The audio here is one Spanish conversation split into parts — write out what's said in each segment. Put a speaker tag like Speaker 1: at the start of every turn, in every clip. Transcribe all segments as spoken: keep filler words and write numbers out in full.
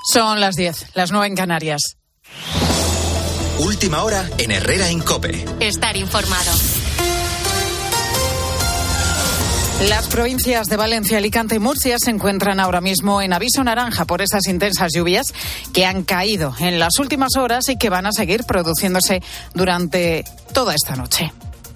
Speaker 1: Son las diez, las nueve en Canarias.
Speaker 2: Última hora en Herrera en COPE.
Speaker 3: Estar informado.
Speaker 1: Las provincias de Valencia, Alicante y Murcia se encuentran ahora mismo en aviso naranja por esas intensas lluvias que han caído en las últimas horas y que van a seguir produciéndose durante toda esta noche.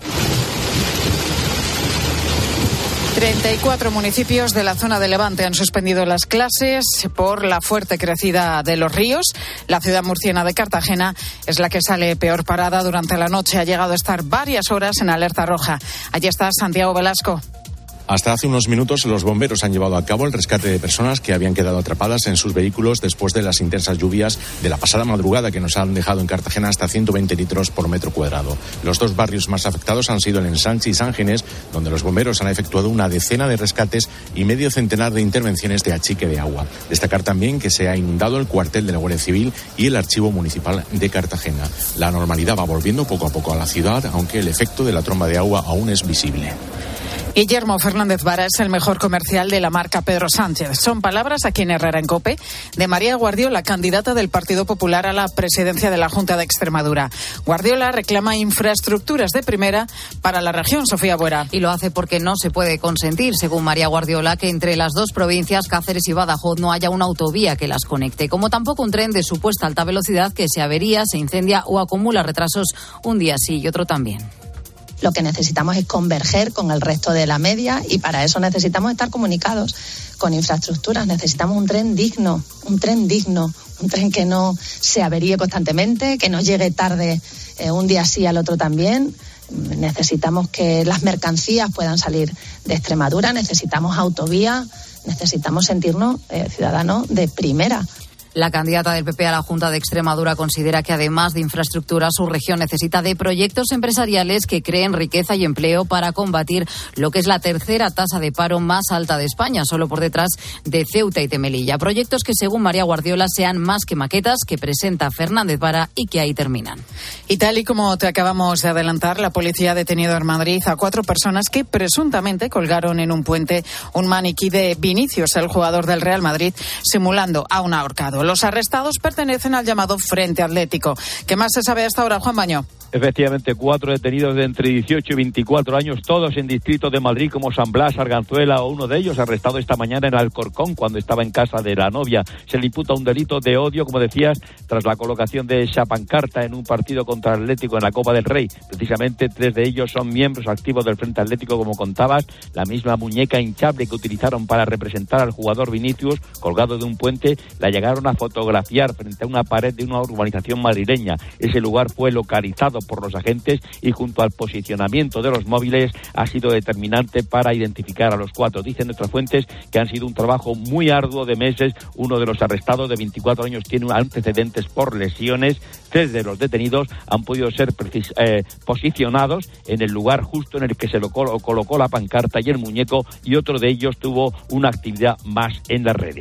Speaker 1: treinta y cuatro municipios de la zona de Levante han suspendido las clases por la fuerte crecida de los ríos. La ciudad murciana de Cartagena es la que sale peor parada durante la noche. Ha llegado a estar varias horas en alerta roja. Allí está Santiago Velasco.
Speaker 4: Hasta hace unos minutos los bomberos han llevado a cabo el rescate de personas que habían quedado atrapadas en sus vehículos después de las intensas lluvias de la pasada madrugada que nos han dejado en Cartagena hasta ciento veinte litros por metro cuadrado. Los dos barrios más afectados han sido el Ensanche y San Ginés, donde los bomberos han efectuado una decena de rescates y medio centenar de intervenciones de achique de agua. Destacar también que se ha inundado el cuartel de la Guardia Civil y el Archivo Municipal de Cartagena. La normalidad va volviendo poco a poco a la ciudad, aunque el efecto de la tromba de agua aún es visible.
Speaker 1: Guillermo Fernández Vara es el mejor comercial de la marca Pedro Sánchez. Son palabras aquí en Herrera en COPE de María Guardiola, candidata del Partido Popular a la presidencia de la Junta de Extremadura. Guardiola reclama infraestructuras de primera para la región. Sofía Buera.
Speaker 5: Y lo hace porque no se puede consentir, según María Guardiola, que entre las dos provincias, Cáceres y Badajoz, no haya una autovía que las conecte, como tampoco un tren de supuesta alta velocidad que se avería, se incendia o acumula retrasos un día sí y otro también.
Speaker 6: Lo que necesitamos es converger con el resto de la media y para eso necesitamos estar comunicados con infraestructuras. Necesitamos un tren digno, un tren digno, un tren que no se averíe constantemente, que no llegue tarde eh, un día sí al otro también. Necesitamos que las mercancías puedan salir de Extremadura, necesitamos autovía, necesitamos sentirnos eh, ciudadanos de primera.
Speaker 5: La candidata del P P a la Junta de Extremadura considera que además de infraestructura, su región necesita de proyectos empresariales que creen riqueza y empleo para combatir lo que es la tercera tasa de paro más alta de España, solo por detrás de Ceuta y de Melilla. Proyectos que, según María Guardiola, sean más que maquetas que presenta Fernández Vara y que ahí terminan.
Speaker 1: Y tal y como te acabamos de adelantar, la policía ha detenido en Madrid a cuatro personas que presuntamente colgaron en un puente un maniquí de Vinicius, el jugador del Real Madrid, simulando a un ahorcado. Los arrestados pertenecen al llamado Frente Atlético. ¿Qué más se sabe hasta ahora, Juan Baño?
Speaker 7: Efectivamente, cuatro detenidos de entre dieciocho y veinticuatro años, todos en distrito de Madrid como San Blas, Arganzuela, o uno de ellos arrestado esta mañana en Alcorcón cuando estaba en casa de la novia. Se le imputa un delito de odio, como decías, tras la colocación de esa pancarta en un partido contra el Atlético en la Copa del Rey. Precisamente tres de ellos son miembros activos del Frente Atlético, como contabas, la misma muñeca hinchable que utilizaron para representar al jugador Vinicius, colgado de un puente, la llegaron a fotografiar frente a una pared de una urbanización madrileña. Ese lugar fue localizado por los agentes y junto al posicionamiento de los móviles ha sido determinante para identificar a los cuatro. Dicen nuestras fuentes que han sido un trabajo muy arduo de meses. Uno de los arrestados de veinticuatro años tiene antecedentes por lesiones. Tres de los detenidos han podido ser precis- eh, posicionados en el lugar justo en el que se lo col- colocó la pancarta y el muñeco, y otro de ellos tuvo una actividad más en las redes.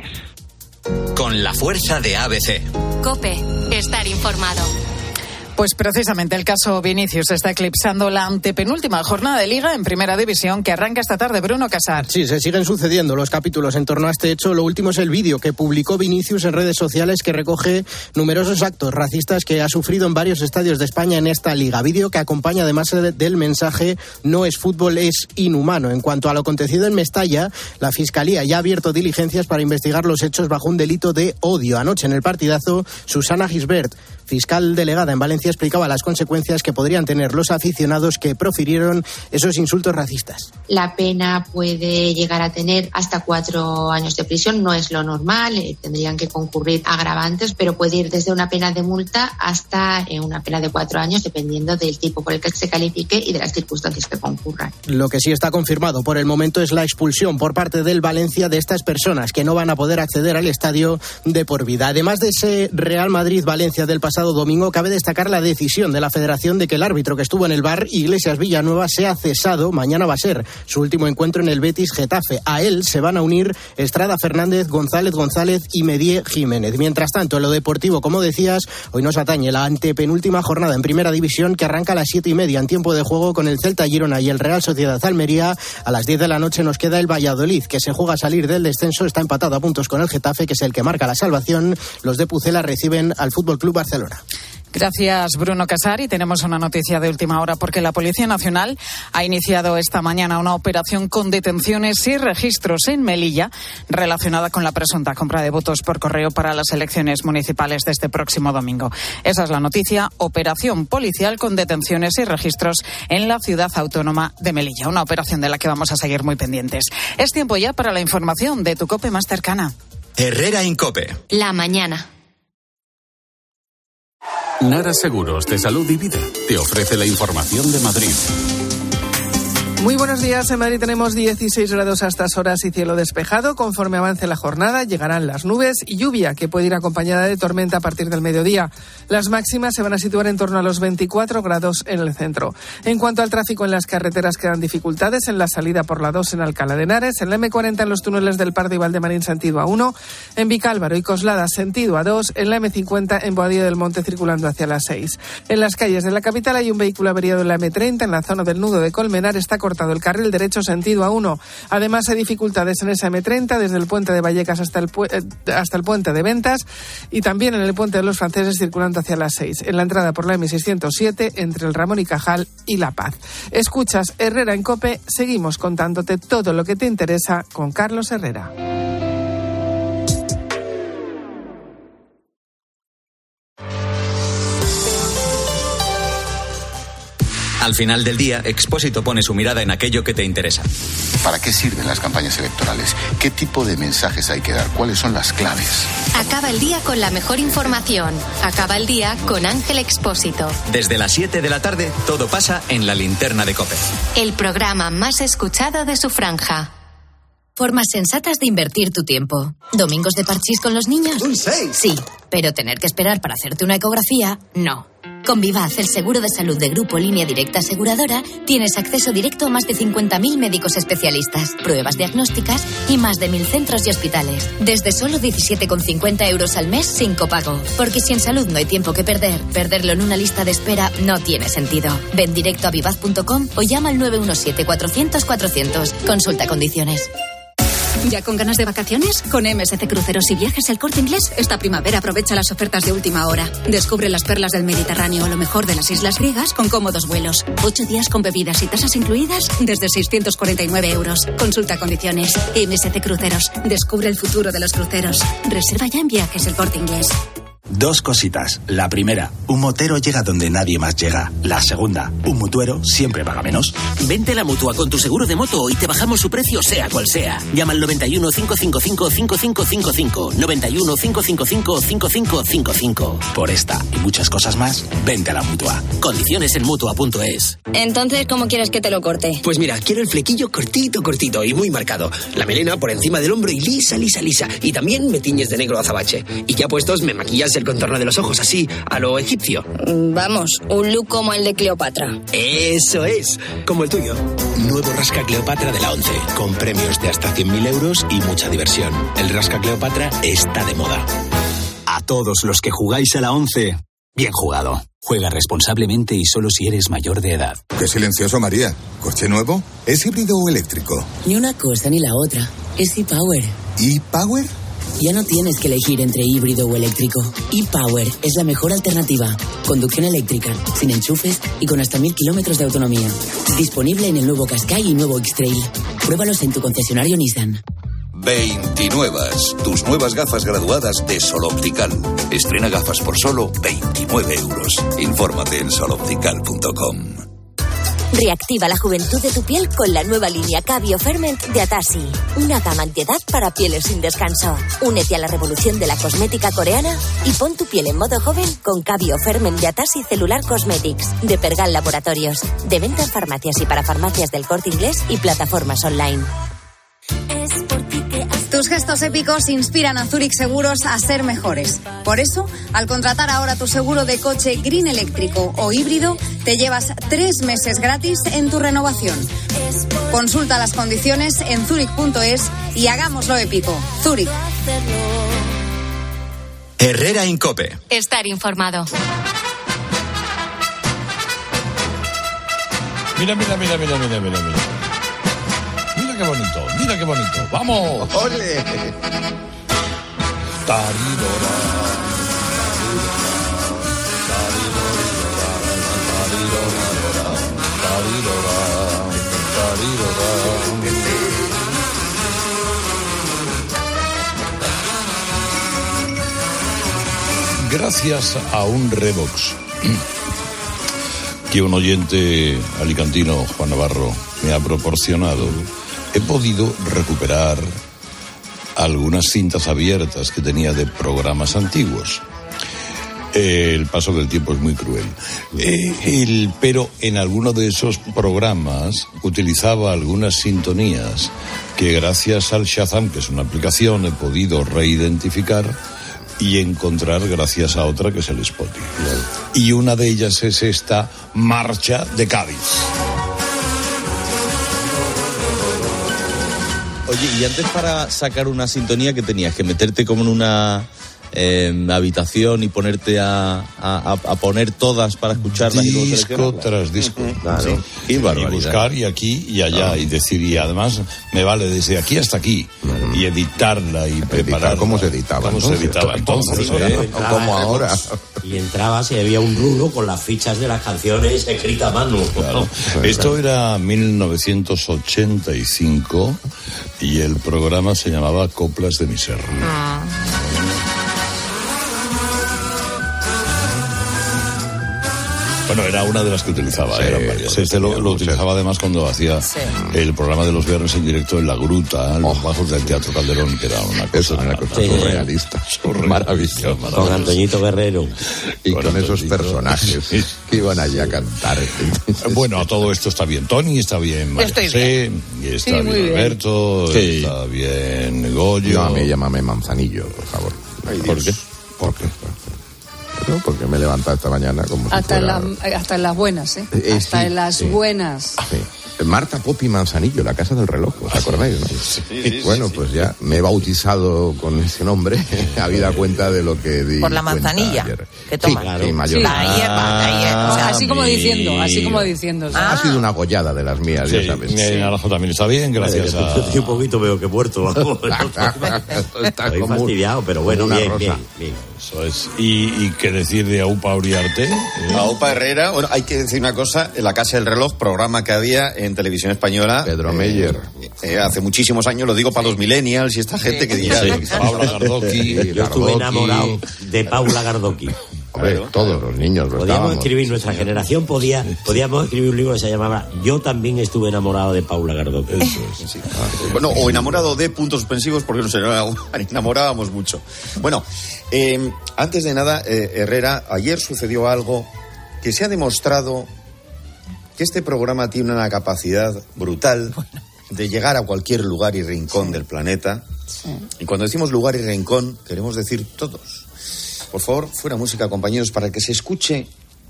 Speaker 2: Con la fuerza de A B C.
Speaker 3: COPE, estar informado.
Speaker 1: Pues precisamente el caso Vinicius está eclipsando la antepenúltima jornada de Liga en Primera División que arranca esta tarde. Bruno Casar.
Speaker 8: Sí, se siguen sucediendo los capítulos en torno a este hecho. Lo último es el vídeo que publicó Vinicius en redes sociales que recoge numerosos actos racistas que ha sufrido en varios estadios de España en esta Liga. Vídeo que acompaña además del mensaje "no es fútbol, es inhumano". En cuanto a lo acontecido en Mestalla, la Fiscalía ya ha abierto diligencias para investigar los hechos bajo un delito de odio. Anoche en el partidazo, Susana Gisbert, fiscal delegada en Valencia, explicaba las consecuencias que podrían tener los aficionados que profirieron esos insultos racistas.
Speaker 9: La pena puede llegar a tener hasta cuatro años de prisión, no es lo normal, eh, tendrían que concurrir agravantes, pero puede ir desde una pena de multa hasta eh, una pena de cuatro años, dependiendo del tipo por el que se califique y de las circunstancias que concurran.
Speaker 8: Lo que sí está confirmado por el momento es la expulsión por parte del Valencia de estas personas que no van a poder acceder al estadio de por vida. Además de ese Real Madrid-Valencia del pasado pasado domingo, cabe destacar la decisión de la Federación de que el árbitro que estuvo en el V A R, Iglesias Villanueva, sea cesado. Mañana va a ser su último encuentro en el Betis Getafe. A él se van a unir Estrada Fernández, González González y Medié Jiménez. Mientras tanto, en lo deportivo, como decías, hoy nos atañe la antepenúltima jornada en Primera División, que arranca a las siete y media en tiempo de juego con el Celta Girona y el Real Sociedad Almería. A las diez de la noche nos queda el Valladolid, que se juega a salir del descenso, está empatado a puntos con el Getafe, que es el que marca la salvación. Los de Pucela reciben al Fútbol Club Barcelona.
Speaker 1: Gracias, Bruno Casari. Tenemos una noticia de última hora porque la Policía Nacional ha iniciado esta mañana una operación con detenciones y registros en Melilla relacionada con la presunta compra de votos por correo para las elecciones municipales de este próximo domingo. Esa es la noticia: operación policial con detenciones y registros en la ciudad autónoma de Melilla. Una operación de la que vamos a seguir muy pendientes. Es tiempo ya para la información de tu COPE más cercana.
Speaker 2: Herrera Incope.
Speaker 3: La mañana.
Speaker 10: Nara Seguros de Salud y Vida te ofrece la información de Madrid.
Speaker 11: Muy buenos días. En Madrid tenemos dieciséis grados a estas horas y cielo despejado. Conforme avance la jornada llegarán las nubes y lluvia, que puede ir acompañada de tormenta a partir del mediodía. Las máximas se van a situar en torno a los veinticuatro grados en el centro. En cuanto al tráfico en las carreteras, quedan dificultades en la salida por la dos en Alcalá de Henares, en la eme cuarenta en los túneles del Pardo y Valdemarín sentido A uno, en Vicálvaro y Coslada sentido A dos, en la eme cincuenta en Boadilla del Monte circulando hacia las seis. En las calles de la capital hay un vehículo averiado en la eme treinta, en la zona del nudo de Colmenar está cortado el carril derecho sentido A uno. Además hay dificultades en esa eme treinta desde el puente de Vallecas hasta el, pu- hasta el puente de Ventas y también en el puente de los Franceses circulando hacia las seis. En la entrada por la eme seiscientos siete entre el Ramón y Cajal y La Paz. Escuchas Herrera en COPE, seguimos contándote todo lo que te interesa con Carlos Herrera.
Speaker 2: Al final del día, Expósito pone su mirada en aquello que te interesa.
Speaker 12: ¿Para qué sirven las campañas electorales? ¿Qué tipo de mensajes hay que dar? ¿Cuáles son las claves?
Speaker 3: Acaba el día con la mejor información. Acaba el día con Ángel Expósito.
Speaker 2: Desde las siete de la tarde, todo pasa en la linterna de COPE.
Speaker 3: El programa más escuchado de su franja.
Speaker 13: Formas sensatas de invertir tu tiempo. ¿Domingos de parchís con los niños?
Speaker 14: ¡Un seis!
Speaker 13: Sí, pero tener que esperar para hacerte una ecografía, no. Con Vivaz, el seguro de salud de Grupo Línea Directa Aseguradora, tienes acceso directo a más de cincuenta mil médicos especialistas, pruebas diagnósticas y más de mil centros y hospitales. Desde solo diecisiete con cincuenta euros al mes sin copago. Porque si en salud no hay tiempo que perder, perderlo en una lista de espera no tiene sentido. Ven directo a vivaz punto com o llama al nueve uno siete cuatrocientos cuatrocientos. Consulta condiciones.
Speaker 15: ¿Ya con ganas de vacaciones? Con eme ese ce Cruceros y Viajes El Corte Inglés, esta primavera aprovecha las ofertas de última hora. Descubre las perlas del Mediterráneo o lo mejor de las islas griegas con cómodos vuelos. Ocho días con bebidas y tasas incluidas desde seiscientos cuarenta y nueve euros. Consulta condiciones. eme ese ce Cruceros. Descubre el futuro de los cruceros. Reserva ya en Viajes El Corte Inglés.
Speaker 16: Dos cositas. La primera, un motero llega donde nadie más llega. La segunda, un mutuero siempre paga menos.
Speaker 17: Vente a la Mutua con tu seguro de moto y te bajamos su precio sea cual sea. Llama al noventa y uno, cinco cinco cinco, cinco cinco cinco cinco. noventa y uno, cinco cinco cinco, cinco cinco cinco cinco.
Speaker 16: Por esta y muchas cosas más, vente a la Mutua.
Speaker 17: Condiciones en Mutua punto es.
Speaker 15: Entonces, ¿cómo quieres que te lo corte?
Speaker 17: Pues mira, quiero el flequillo cortito, cortito y muy marcado. La melena por encima del hombro y lisa, lisa, lisa. Y también me tiñes de negro azabache. Y ya puestos, me maquillas el contorno de los ojos así, a lo egipcio.
Speaker 15: Vamos, un look como el de Cleopatra.
Speaker 17: Eso es, como el tuyo.
Speaker 16: Nuevo Rasca Cleopatra de la ONCE, con premios de hasta cien mil euros y mucha diversión. El Rasca Cleopatra está de moda. A todos los que jugáis a la ONCE, bien jugado. Juega responsablemente y solo si eres mayor de edad.
Speaker 18: Qué silencioso, María. ¿Coche nuevo? ¿Es híbrido o eléctrico?
Speaker 19: Ni una cosa ni la otra. Es ePower.
Speaker 18: ¿ePower?
Speaker 19: Ya no tienes que elegir entre híbrido o eléctrico. ePower es la mejor alternativa. Conducción eléctrica, sin enchufes y con hasta mil kilómetros de autonomía. Disponible en el nuevo Qashqai y nuevo X-Trail. Pruébalos en tu concesionario Nissan.
Speaker 20: veintinuevas, tus nuevas gafas graduadas de Sol Optical. Estrena gafas por solo veintinueve euros. Infórmate en sol optical punto com.
Speaker 21: Reactiva la juventud de tu piel con la nueva línea Cabio Ferment de Atasi. Una gama antiedad para pieles sin descanso. Únete a la revolución de la cosmética coreana y pon tu piel en modo joven con Cabio Ferment de Atasi Cellular Cosmetics de Pergal Laboratorios. De venta en farmacias y para farmacias del Corte Inglés y plataformas online.
Speaker 22: Tu
Speaker 14: Tus gestos épicos inspiran a Zurich Seguros a ser mejores. Por eso, al contratar ahora tu seguro de coche Green eléctrico o híbrido, te llevas tres meses gratis en tu renovación. Consulta las condiciones en zurich punto es y hagámoslo épico. Zurich.
Speaker 2: Herrera Incope.
Speaker 3: Estar informado.
Speaker 22: Mira, mira, mira, mira, mira, mira, mira. Mira qué bonito, mira qué bonito. ¡Vamos!
Speaker 23: ¡Ole!
Speaker 22: Taridora. Gracias a un Revox que un oyente alicantino, Juan Navarro, me ha proporcionado, he podido recuperar algunas cintas abiertas que tenía de programas antiguos. Eh, el paso del tiempo es muy cruel. Eh, el, pero en alguno de esos programas utilizaba algunas sintonías que gracias al Shazam, que es una aplicación, he podido reidentificar y encontrar gracias a otra que es el Spotify. Y una de ellas es esta Marcha de Cádiz.
Speaker 24: Oye, y antes para sacar una sintonía que tenías que meterte como en una eh, habitación y ponerte a, a, a poner todas para escucharlas.
Speaker 22: Disco tras disco.
Speaker 24: Uh-huh. Claro.
Speaker 22: Sí.
Speaker 24: Qué
Speaker 22: y
Speaker 24: barbaridad.
Speaker 22: buscar y aquí y allá. Ah. Y decir, y además me vale desde aquí hasta aquí. Uh-huh. Y editarla y prepararla.
Speaker 23: ¿Cómo se editaba?
Speaker 22: ¿Cómo se editaba entonces?
Speaker 23: Sí, ¿eh? Como ahora.
Speaker 25: Y entrabas y había un rulo con las fichas de las canciones escritas a mano.
Speaker 22: Claro. Esto era mil novecientos ochenta y cinco y el programa se llamaba Coplas de mi Serra. Ah. Bueno, era una de las que utilizaba, sí, eran varias. Este lo, lo utilizaba además cuando hacía sí. el programa de los viernes en directo en La Gruta, en los bajos del Teatro Calderón, que era una cosa,
Speaker 23: una cosa sí. surrealista,
Speaker 22: maravillosa.
Speaker 25: Con Antoñito Guerrero.
Speaker 23: Y con, con esos personajes sí. que iban allí a cantar.
Speaker 22: Bueno, todo esto está bien. Tony está bien, María José, y está sí, bien Alberto, sí. está bien Goyo.
Speaker 23: No, a mí llámame Manzanillo, por favor.
Speaker 22: Ay, ¿por qué?
Speaker 23: ¿Por qué? ¿No? Porque me he levantado esta mañana como
Speaker 26: hasta,
Speaker 23: si fuera...
Speaker 26: en la, hasta en las buenas, ¿eh? eh hasta sí, en las sí. buenas.
Speaker 23: Sí. Marta Popi Manzanillo, la casa del reloj, ¿os acordáis? ¿No? Sí, sí, bueno, sí, pues sí. ya me he bautizado con ese nombre, habida cuenta de lo que di.
Speaker 27: Por la manzanilla que toma.
Speaker 23: Sí, claro. sí, mayor.
Speaker 27: La hierba, la hierba.
Speaker 26: O sea, así como diciendo, así como diciendo. O sea.
Speaker 23: Ah. Ha sido una gollada de las mías,
Speaker 22: sí,
Speaker 23: ya sabes.
Speaker 22: Mi naranjo también está bien, gracias a...
Speaker 25: Yo un poquito veo que he muerto, vamos.
Speaker 23: Está
Speaker 25: como fastidiado, pero bueno, bien, bien, bien.
Speaker 22: Eso es. ¿Y, y qué decir de Aupa Uriarte? ¿Eh?
Speaker 28: Aupa Herrera, bueno, hay que decir una cosa, en La Casa del Reloj, programa que había en Televisión Española.
Speaker 23: Pedro Meyer.
Speaker 28: Eh, eh, hace muchísimos años, lo digo para los millennials y esta gente sí. que dirá.
Speaker 22: Sí, Paula Gardoqui.
Speaker 25: Yo Gardoqui. Estuve enamorado de Paula Gardoqui.
Speaker 23: Hombre, claro. Todos los niños lo
Speaker 25: podíamos
Speaker 23: estábamos.
Speaker 25: escribir, nuestra generación podía, podíamos escribir un libro que se llamaba Yo también estuve enamorado de Paula Gardoqui.
Speaker 28: Eso es. Sí. Ah, bueno, o enamorado de puntos suspensivos porque nos enamorábamos mucho. Bueno, eh, antes de nada, eh, Herrera, ayer sucedió algo que se ha demostrado que este programa tiene una capacidad brutal de llegar a cualquier lugar y rincón sí. del planeta. Sí. Y cuando decimos lugar y rincón, queremos decir todos. Por favor, fuera música, compañeros, para que se escuche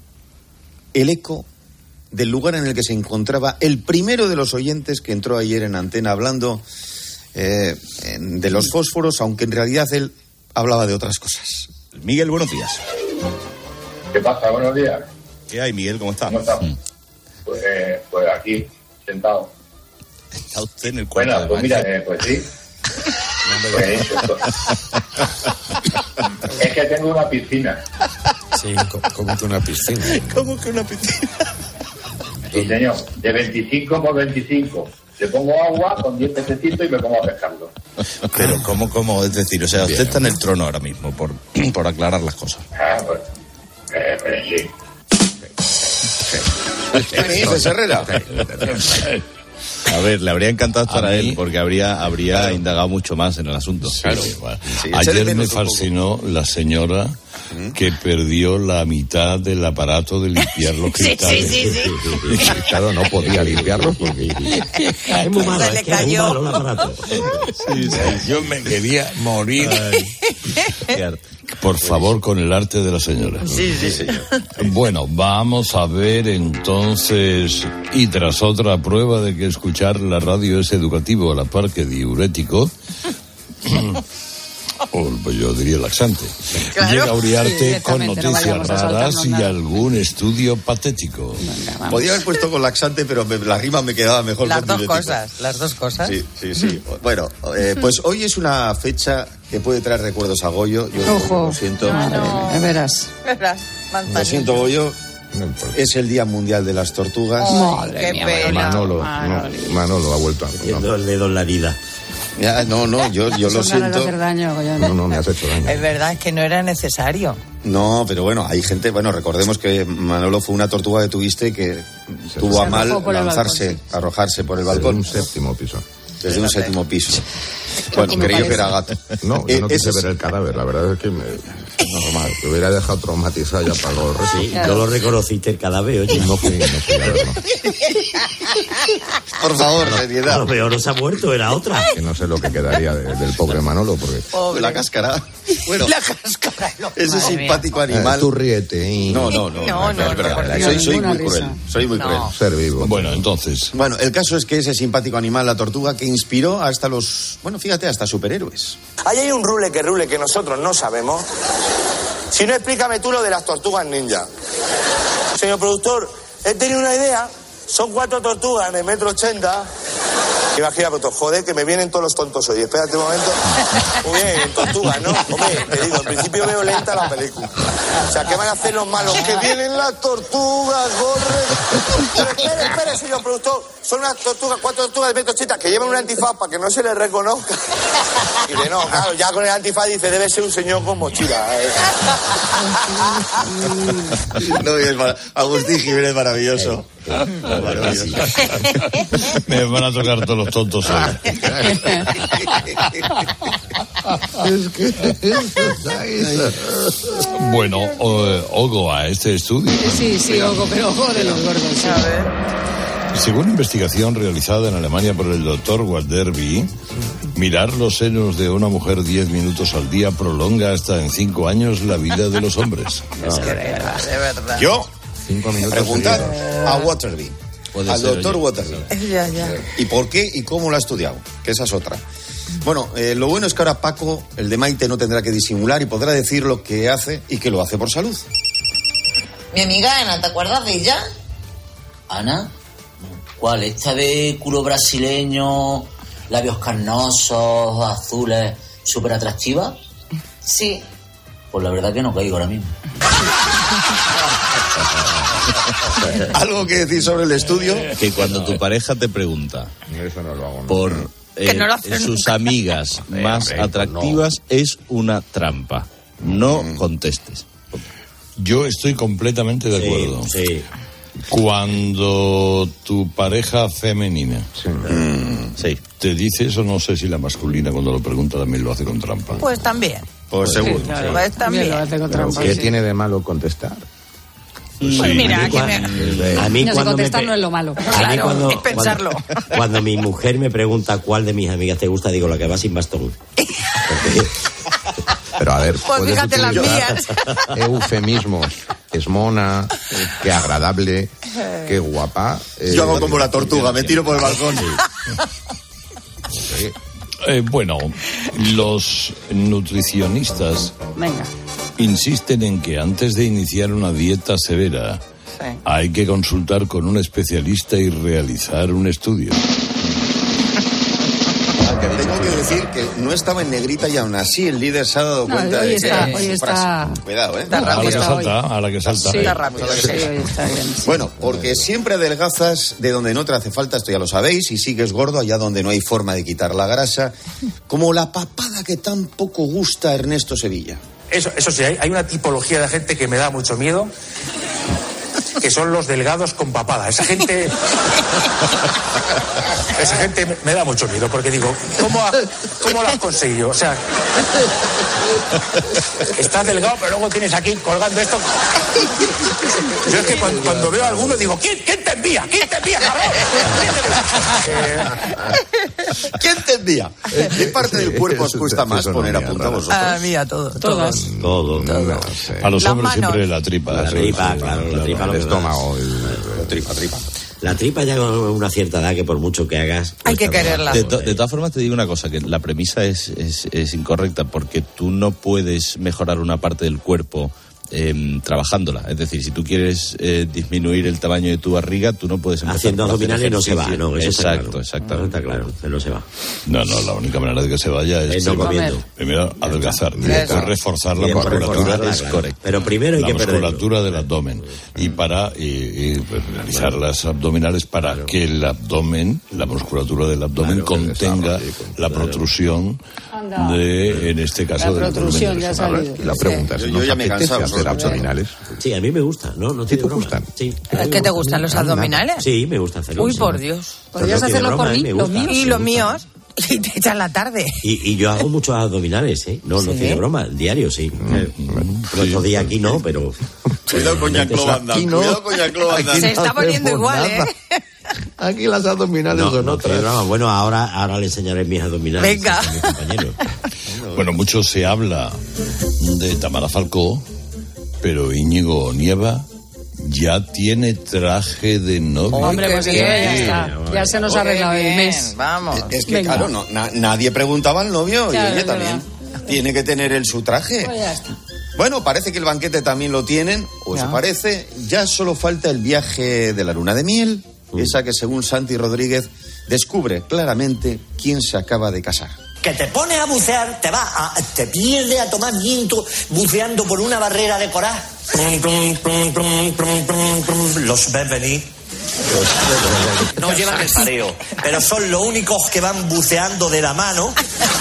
Speaker 28: el eco del lugar en el que se encontraba el primero de los oyentes que entró ayer en antena hablando eh, de los fósforos, aunque en realidad él hablaba de otras cosas. Miguel, buenos días.
Speaker 29: ¿Qué pasa? Buenos días.
Speaker 28: ¿Qué hay, Miguel? ¿Cómo está?
Speaker 29: ¿Cómo está? Mm. Pues, eh, pues aquí, sentado.
Speaker 28: ¿Está usted en el cuarto?
Speaker 29: Bueno, pues mira, eh, pues sí. Pues, es que tengo una piscina.
Speaker 23: Sí, ¿cómo que una piscina?
Speaker 28: ¿Cómo que una piscina?
Speaker 29: Sí, señor, de veinticinco por veinticinco. Le pongo agua con diez pececitos y me pongo a pescarlo.
Speaker 28: Pero, ¿cómo, cómo? Es decir, o sea, usted está en el trono ahora mismo, por, por aclarar las cosas.
Speaker 29: Ah, pues, eh, pues sí.
Speaker 28: ¿Qué me dices, Herrera?
Speaker 24: A ver, le habría encantado estar a, a él porque habría habría claro. indagado mucho más en el asunto.
Speaker 22: Claro. Sí, bueno. sí, ayer me fascinó la señora que perdió la mitad del aparato de limpiar los cristales.
Speaker 27: Sí, sí, sí, sí.
Speaker 23: Claro, no podía limpiarlos porque...
Speaker 25: Es muy malo,
Speaker 27: Se le
Speaker 25: es que es muy
Speaker 27: cayó.
Speaker 25: malo el aparato.
Speaker 22: Sí, sí, yo me quería morir. Por favor, con el arte de la señora.
Speaker 27: Sí, sí, señor.
Speaker 22: Bueno, vamos a ver entonces, y tras otra prueba de que escuchar la radio es educativo a la par que diurético, o yo diría laxante,
Speaker 27: Claro.
Speaker 22: llega Uriarte
Speaker 26: Sí,
Speaker 22: con
Speaker 26: directamente, no
Speaker 22: noticias
Speaker 26: vayamos a
Speaker 22: raras
Speaker 26: saltarnos
Speaker 22: y
Speaker 26: nada.
Speaker 22: algún estudio patético.
Speaker 28: Podía haber puesto con laxante, pero me- la rima me quedaba mejor
Speaker 27: Las
Speaker 28: con
Speaker 27: dos
Speaker 28: diurético.
Speaker 27: cosas, las dos cosas.
Speaker 28: Sí, sí, sí. Bueno, eh, pues hoy es una fecha que puede traer recuerdos a Goyo. Yo
Speaker 26: Ojo.
Speaker 28: lo siento.
Speaker 26: Madre mía, ya verás.
Speaker 27: Verás,
Speaker 28: Lo
Speaker 27: manzanilla.
Speaker 28: siento, Goyo. Es el Día Mundial de las Tortugas.
Speaker 26: Madre
Speaker 27: qué
Speaker 26: mía,
Speaker 27: pena.
Speaker 23: Manolo,
Speaker 26: Manolo.
Speaker 23: no, Manolo ha vuelto a...
Speaker 25: Metiendo el dedo en la herida.
Speaker 28: Ya, no, no, yo, yo lo
Speaker 26: Son ganas de
Speaker 28: siento.
Speaker 26: hacer daño, Goyo.
Speaker 23: No, no, me has hecho daño.
Speaker 27: Es verdad, es que no era necesario.
Speaker 28: No, pero bueno, hay gente, bueno, recordemos que Manolo fue una tortuga que tuviste que tuvo a
Speaker 26: Se
Speaker 28: mal
Speaker 26: arrojó por el
Speaker 28: lanzarse,
Speaker 26: balcón,
Speaker 28: arrojarse por el
Speaker 23: Desde
Speaker 28: balcón.
Speaker 23: un séptimo piso.
Speaker 28: Desde un séptimo piso. Bueno,
Speaker 26: me
Speaker 28: creyó que
Speaker 26: parece.
Speaker 28: era gato.
Speaker 23: No, yo
Speaker 28: Eh,
Speaker 23: no quise
Speaker 28: ese-
Speaker 23: ver el cadáver, la verdad es que me... Normal, te hubiera dejado traumatizado ya para los restos.
Speaker 25: Sí, no lo reconociste el cadáver, oye.
Speaker 23: No fui, no fui a verlo.
Speaker 28: Por favor,
Speaker 25: A
Speaker 28: seriedad.
Speaker 25: lo peor no se ha muerto, era otra.
Speaker 23: Que no sé lo que quedaría de- del pobre Manolo, porque...
Speaker 28: Pobre. La cáscara. Bueno,
Speaker 27: La cáscara. no,
Speaker 28: ese
Speaker 27: madre mía.
Speaker 28: simpático
Speaker 23: Eh,
Speaker 28: animal.
Speaker 23: tú ríete y...
Speaker 28: No, no, no.
Speaker 27: No, no,
Speaker 28: es verdad.
Speaker 27: no,
Speaker 28: Soy, soy
Speaker 26: ninguna
Speaker 28: muy cruel.
Speaker 26: risa.
Speaker 28: Soy muy
Speaker 27: No.
Speaker 28: cruel.
Speaker 23: Ser vivo.
Speaker 22: Bueno, entonces,
Speaker 28: Bueno, el caso es que ese simpático animal, la tortuga, que inspiró hasta los, bueno, fíjate, hasta superhéroes.
Speaker 1: Ahí hay un rule que rule que nosotros no sabemos. Si no, explícame tú lo de las tortugas ninja. Señor productor, he tenido una idea. Son cuatro tortugas en el metro ochenta. Imagina, pero joder, que me vienen todos los tontos hoy. Espérate un momento. Muy bien, tortugas, ¿no? Hombre, te digo, en principio veo lenta la película. O sea, ¿qué van a hacer los malos? Que vienen las tortugas, corren. Pero espere, espere, señor productor. Son unas tortugas, cuatro tortugas de metro ochenta que llevan un antifaz para que no se les reconozca. Y de no, claro, ya con el antifaz dice, debe ser un señor con mochila.
Speaker 28: No, es mar- Agustín Jiménez, maravilloso. Maravilloso.
Speaker 22: me van a tocar todos los tontos hoy.
Speaker 23: Es que...
Speaker 22: Bueno, o- ojo a este estudio.
Speaker 26: Sí, sí, ojo, pero ojo de los gordos. Sí.
Speaker 22: Según investigación realizada en Alemania por el doctor Walderby, mirar los senos de una mujer diez minutos al día prolonga hasta en cinco años la vida de los hombres.
Speaker 27: Es que de verdad, de verdad.
Speaker 28: Yo,
Speaker 23: Cinco minutos
Speaker 28: preguntar
Speaker 23: seguidos.
Speaker 28: a Waterby,
Speaker 22: Puede
Speaker 28: al
Speaker 22: ser,
Speaker 28: doctor
Speaker 22: oye.
Speaker 28: Waterby.
Speaker 27: Ya, ya.
Speaker 28: ¿Y por qué y cómo lo ha estudiado? Que esa es otra. Bueno, eh, lo bueno es que ahora Paco, el de Maite, no tendrá que disimular y podrá decir lo que hace y que lo hace por salud.
Speaker 4: Mi amiga Ana, ¿te acuerdas de ella?
Speaker 5: ¿Ana? ¿Cuál? ¿Esta de culo brasileño, labios carnosos, ojos azules, súper atractiva?
Speaker 4: Sí.
Speaker 5: Pues la verdad que no caigo ahora mismo.
Speaker 28: ¿Algo que decir sobre el estudio?
Speaker 24: Que cuando tu pareja te pregunta
Speaker 23: Eso no lo hago.
Speaker 24: por
Speaker 27: Que
Speaker 24: eh,
Speaker 27: no lo hace
Speaker 24: sus
Speaker 27: nunca.
Speaker 24: amigas más
Speaker 23: hombre,
Speaker 24: atractivas, es una trampa. No contestes.
Speaker 22: Yo estoy completamente de acuerdo.
Speaker 25: Sí, sí.
Speaker 22: Cuando tu pareja femenina
Speaker 23: Sí.
Speaker 24: Sí.
Speaker 22: te dice eso, no sé si la masculina cuando lo pregunta también lo hace con trampa.
Speaker 27: Pues también.
Speaker 28: Pues seguro.
Speaker 26: Claro,
Speaker 27: Pues
Speaker 26: también
Speaker 27: también.
Speaker 26: lo hace con
Speaker 23: Pero
Speaker 26: trampa,
Speaker 23: ¿qué
Speaker 26: sí.
Speaker 23: tiene de malo contestar?
Speaker 27: Pues
Speaker 22: Sí.
Speaker 27: mira,
Speaker 25: A mí,
Speaker 27: que
Speaker 25: cua-
Speaker 27: me...
Speaker 25: a mí
Speaker 26: No, si
Speaker 25: cuando me
Speaker 26: contestar
Speaker 25: pe-
Speaker 26: no es lo malo.
Speaker 25: a mí
Speaker 27: Claro,
Speaker 25: cuando,
Speaker 27: es pensarlo.
Speaker 25: Cuando, cuando mi mujer me pregunta cuál de mis amigas te gusta, digo la que va sin bastón. Porque
Speaker 23: Pero a ver,
Speaker 27: Pues
Speaker 23: puedes
Speaker 27: fíjate las
Speaker 23: utilizar
Speaker 27: mías.
Speaker 23: eufemismos. Es mona, qué agradable, qué guapa. eh,
Speaker 28: Yo hago como la tortuga, me tiro por el balcón.
Speaker 23: sí.
Speaker 22: Eh, bueno, los nutricionistas
Speaker 26: Venga.
Speaker 22: insisten en que antes de iniciar una dieta severa
Speaker 27: Sí.
Speaker 22: hay que consultar con un especialista y realizar un estudio.
Speaker 28: Tengo que decir que no estaba en negrita y aún así el líder se ha dado
Speaker 26: No,
Speaker 28: cuenta
Speaker 26: hoy
Speaker 28: de
Speaker 26: está-
Speaker 28: que...
Speaker 26: hoy
Speaker 28: su
Speaker 26: está-
Speaker 28: frase. Cuidado, ¿eh?
Speaker 27: Está
Speaker 22: A la que
Speaker 27: rápido.
Speaker 22: salta, a la que salta.
Speaker 27: Sí, está rápido.
Speaker 26: Sí, hoy está bien. sí.
Speaker 28: Bueno, porque siempre adelgazas de donde no te hace falta, esto ya lo sabéis, y sigues gordo allá donde no hay forma de quitar la grasa, como la papada que tan poco gusta a Ernesto Sevilla.
Speaker 6: Eso, eso sí, hay, hay una tipología de gente que me da mucho miedo. que son los delgados con papada. Esa gente... Esa gente me, me da mucho miedo, porque digo, ¿cómo, ha, ¿cómo lo has conseguido? O sea, estás delgado, pero luego tienes aquí colgando esto. Yo es que cuando, cuando veo a alguno digo, ¿quién, quién te envía? ¿Quién te envía, cabrón?
Speaker 28: ¿Quién te envía? ¿Qué parte del cuerpo os cuesta más poner a punto a vosotros?
Speaker 7: A mí, a todo. Todas.
Speaker 28: Todo.
Speaker 23: No sé.
Speaker 22: A los
Speaker 7: Las
Speaker 22: hombres
Speaker 7: manos.
Speaker 22: siempre la tripa.
Speaker 25: La
Speaker 22: eso
Speaker 25: tripa,
Speaker 22: sí,
Speaker 25: claro, la tripa,
Speaker 23: El
Speaker 25: lo que
Speaker 23: estómago.
Speaker 25: más.
Speaker 23: el-
Speaker 28: Tripa, tripa.
Speaker 25: La tripa ya con una cierta edad que por mucho que hagas...
Speaker 7: Hay que
Speaker 25: cuesta
Speaker 7: quererla.
Speaker 25: trabajo.
Speaker 24: De, to- de todas formas te digo una cosa, que la premisa es, es, es incorrecta, porque tú no puedes mejorar una parte del cuerpo eh, trabajándola. Es decir, si tú quieres eh, disminuir el tamaño de tu barriga, tú no puedes empezar
Speaker 25: Haciendo
Speaker 24: por hacer
Speaker 25: abdominales no se va,
Speaker 24: ejercicio.
Speaker 25: no, eso está
Speaker 24: Exacto,
Speaker 25: claro.
Speaker 24: exactamente.
Speaker 25: Está claro, que no se va.
Speaker 22: No, no, la única manera de que se vaya es,
Speaker 25: Es no comiendo.
Speaker 22: primero adelgazar y
Speaker 25: Eso.
Speaker 22: después reforzar
Speaker 25: Y
Speaker 22: la
Speaker 25: después
Speaker 22: musculatura.
Speaker 25: reforzarla,
Speaker 22: Es
Speaker 25: claro.
Speaker 22: correcto.
Speaker 25: Pero primero hay
Speaker 22: la
Speaker 25: que perderlo.
Speaker 22: musculatura del abdomen. Y para y, y, pues, realizar las abdominales para que el abdomen, la musculatura del abdomen contenga la protrusión de, en este caso,
Speaker 26: La
Speaker 23: del
Speaker 26: protrusión
Speaker 23: volumen
Speaker 26: ya ha
Speaker 23: de esa barra.
Speaker 26: salido.
Speaker 23: Y la pregunta es,
Speaker 28: Yo- yo
Speaker 23: ¿nos
Speaker 28: ya me he
Speaker 23: apetece
Speaker 28: cansado,
Speaker 23: hacer
Speaker 28: vosotros.
Speaker 23: abdominales?
Speaker 25: Sí, a mí me gusta, ¿no? no
Speaker 23: ¿Sí
Speaker 25: tiene
Speaker 23: te
Speaker 25: broma.
Speaker 23: gustan?
Speaker 25: Sí.
Speaker 7: ¿Qué te gustan, los abdominales?
Speaker 25: Sí, me gusta hacerlo.
Speaker 7: Uy,
Speaker 25: sí.
Speaker 7: por Dios.
Speaker 26: Podrías
Speaker 25: No tiene
Speaker 26: hacerlo por
Speaker 25: broma,
Speaker 26: mí,
Speaker 25: ¿eh? Me
Speaker 26: los
Speaker 25: gusta,
Speaker 26: míos.
Speaker 7: Y
Speaker 25: me
Speaker 7: los
Speaker 25: gusta.
Speaker 7: míos. Y te echan la tarde.
Speaker 25: Y, y yo hago muchos abdominales, ¿eh? No, no
Speaker 7: ¿Sí?
Speaker 25: tiene broma, diario sí. Eh, Los otros días aquí no, pero...
Speaker 28: Cuidado con Jean-Claude Van Damme,
Speaker 23: Aquí no.
Speaker 28: cuidado con Jean-Claude Van Damme.
Speaker 7: Se está poniendo
Speaker 23: hacemos
Speaker 7: igual,
Speaker 23: nada.
Speaker 7: ¿eh?
Speaker 23: Aquí las abdominales
Speaker 25: No,
Speaker 23: son
Speaker 25: no tiene
Speaker 23: otras.
Speaker 25: broma. Bueno, ahora, ahora le enseñaré mis abdominales.
Speaker 7: Venga.
Speaker 25: A mis compañeros.
Speaker 22: Bueno, mucho se habla de Tamara Falcó, pero Íñigo Nieva ya tiene traje de novio.
Speaker 26: Hombre, pues
Speaker 7: qué
Speaker 26: eso ya
Speaker 7: bien.
Speaker 26: está. Ya se nos ha
Speaker 7: Qué
Speaker 26: arreglado el
Speaker 7: bien,
Speaker 26: mes.
Speaker 7: Vamos.
Speaker 28: Es que,
Speaker 26: Venga.
Speaker 28: claro, no, na- nadie preguntaba al novio
Speaker 26: Claro,
Speaker 28: y ella
Speaker 26: es
Speaker 28: también tiene que tener él su traje.
Speaker 26: Pues ya está.
Speaker 28: Bueno, parece que el banquete también lo tienen, o eso
Speaker 7: Ya.
Speaker 28: parece. Ya solo falta el viaje de la luna de miel, esa que según Santi Rodríguez descubre claramente quién se acaba de casar.
Speaker 8: Que te pones a bucear, te va a, te pierde a tomar viento buceando por una barrera de coral. Prum, prum, prum, prum, prum, prum, prum. Los ves venir. No llevan el pareo, pero son los únicos que van buceando de la mano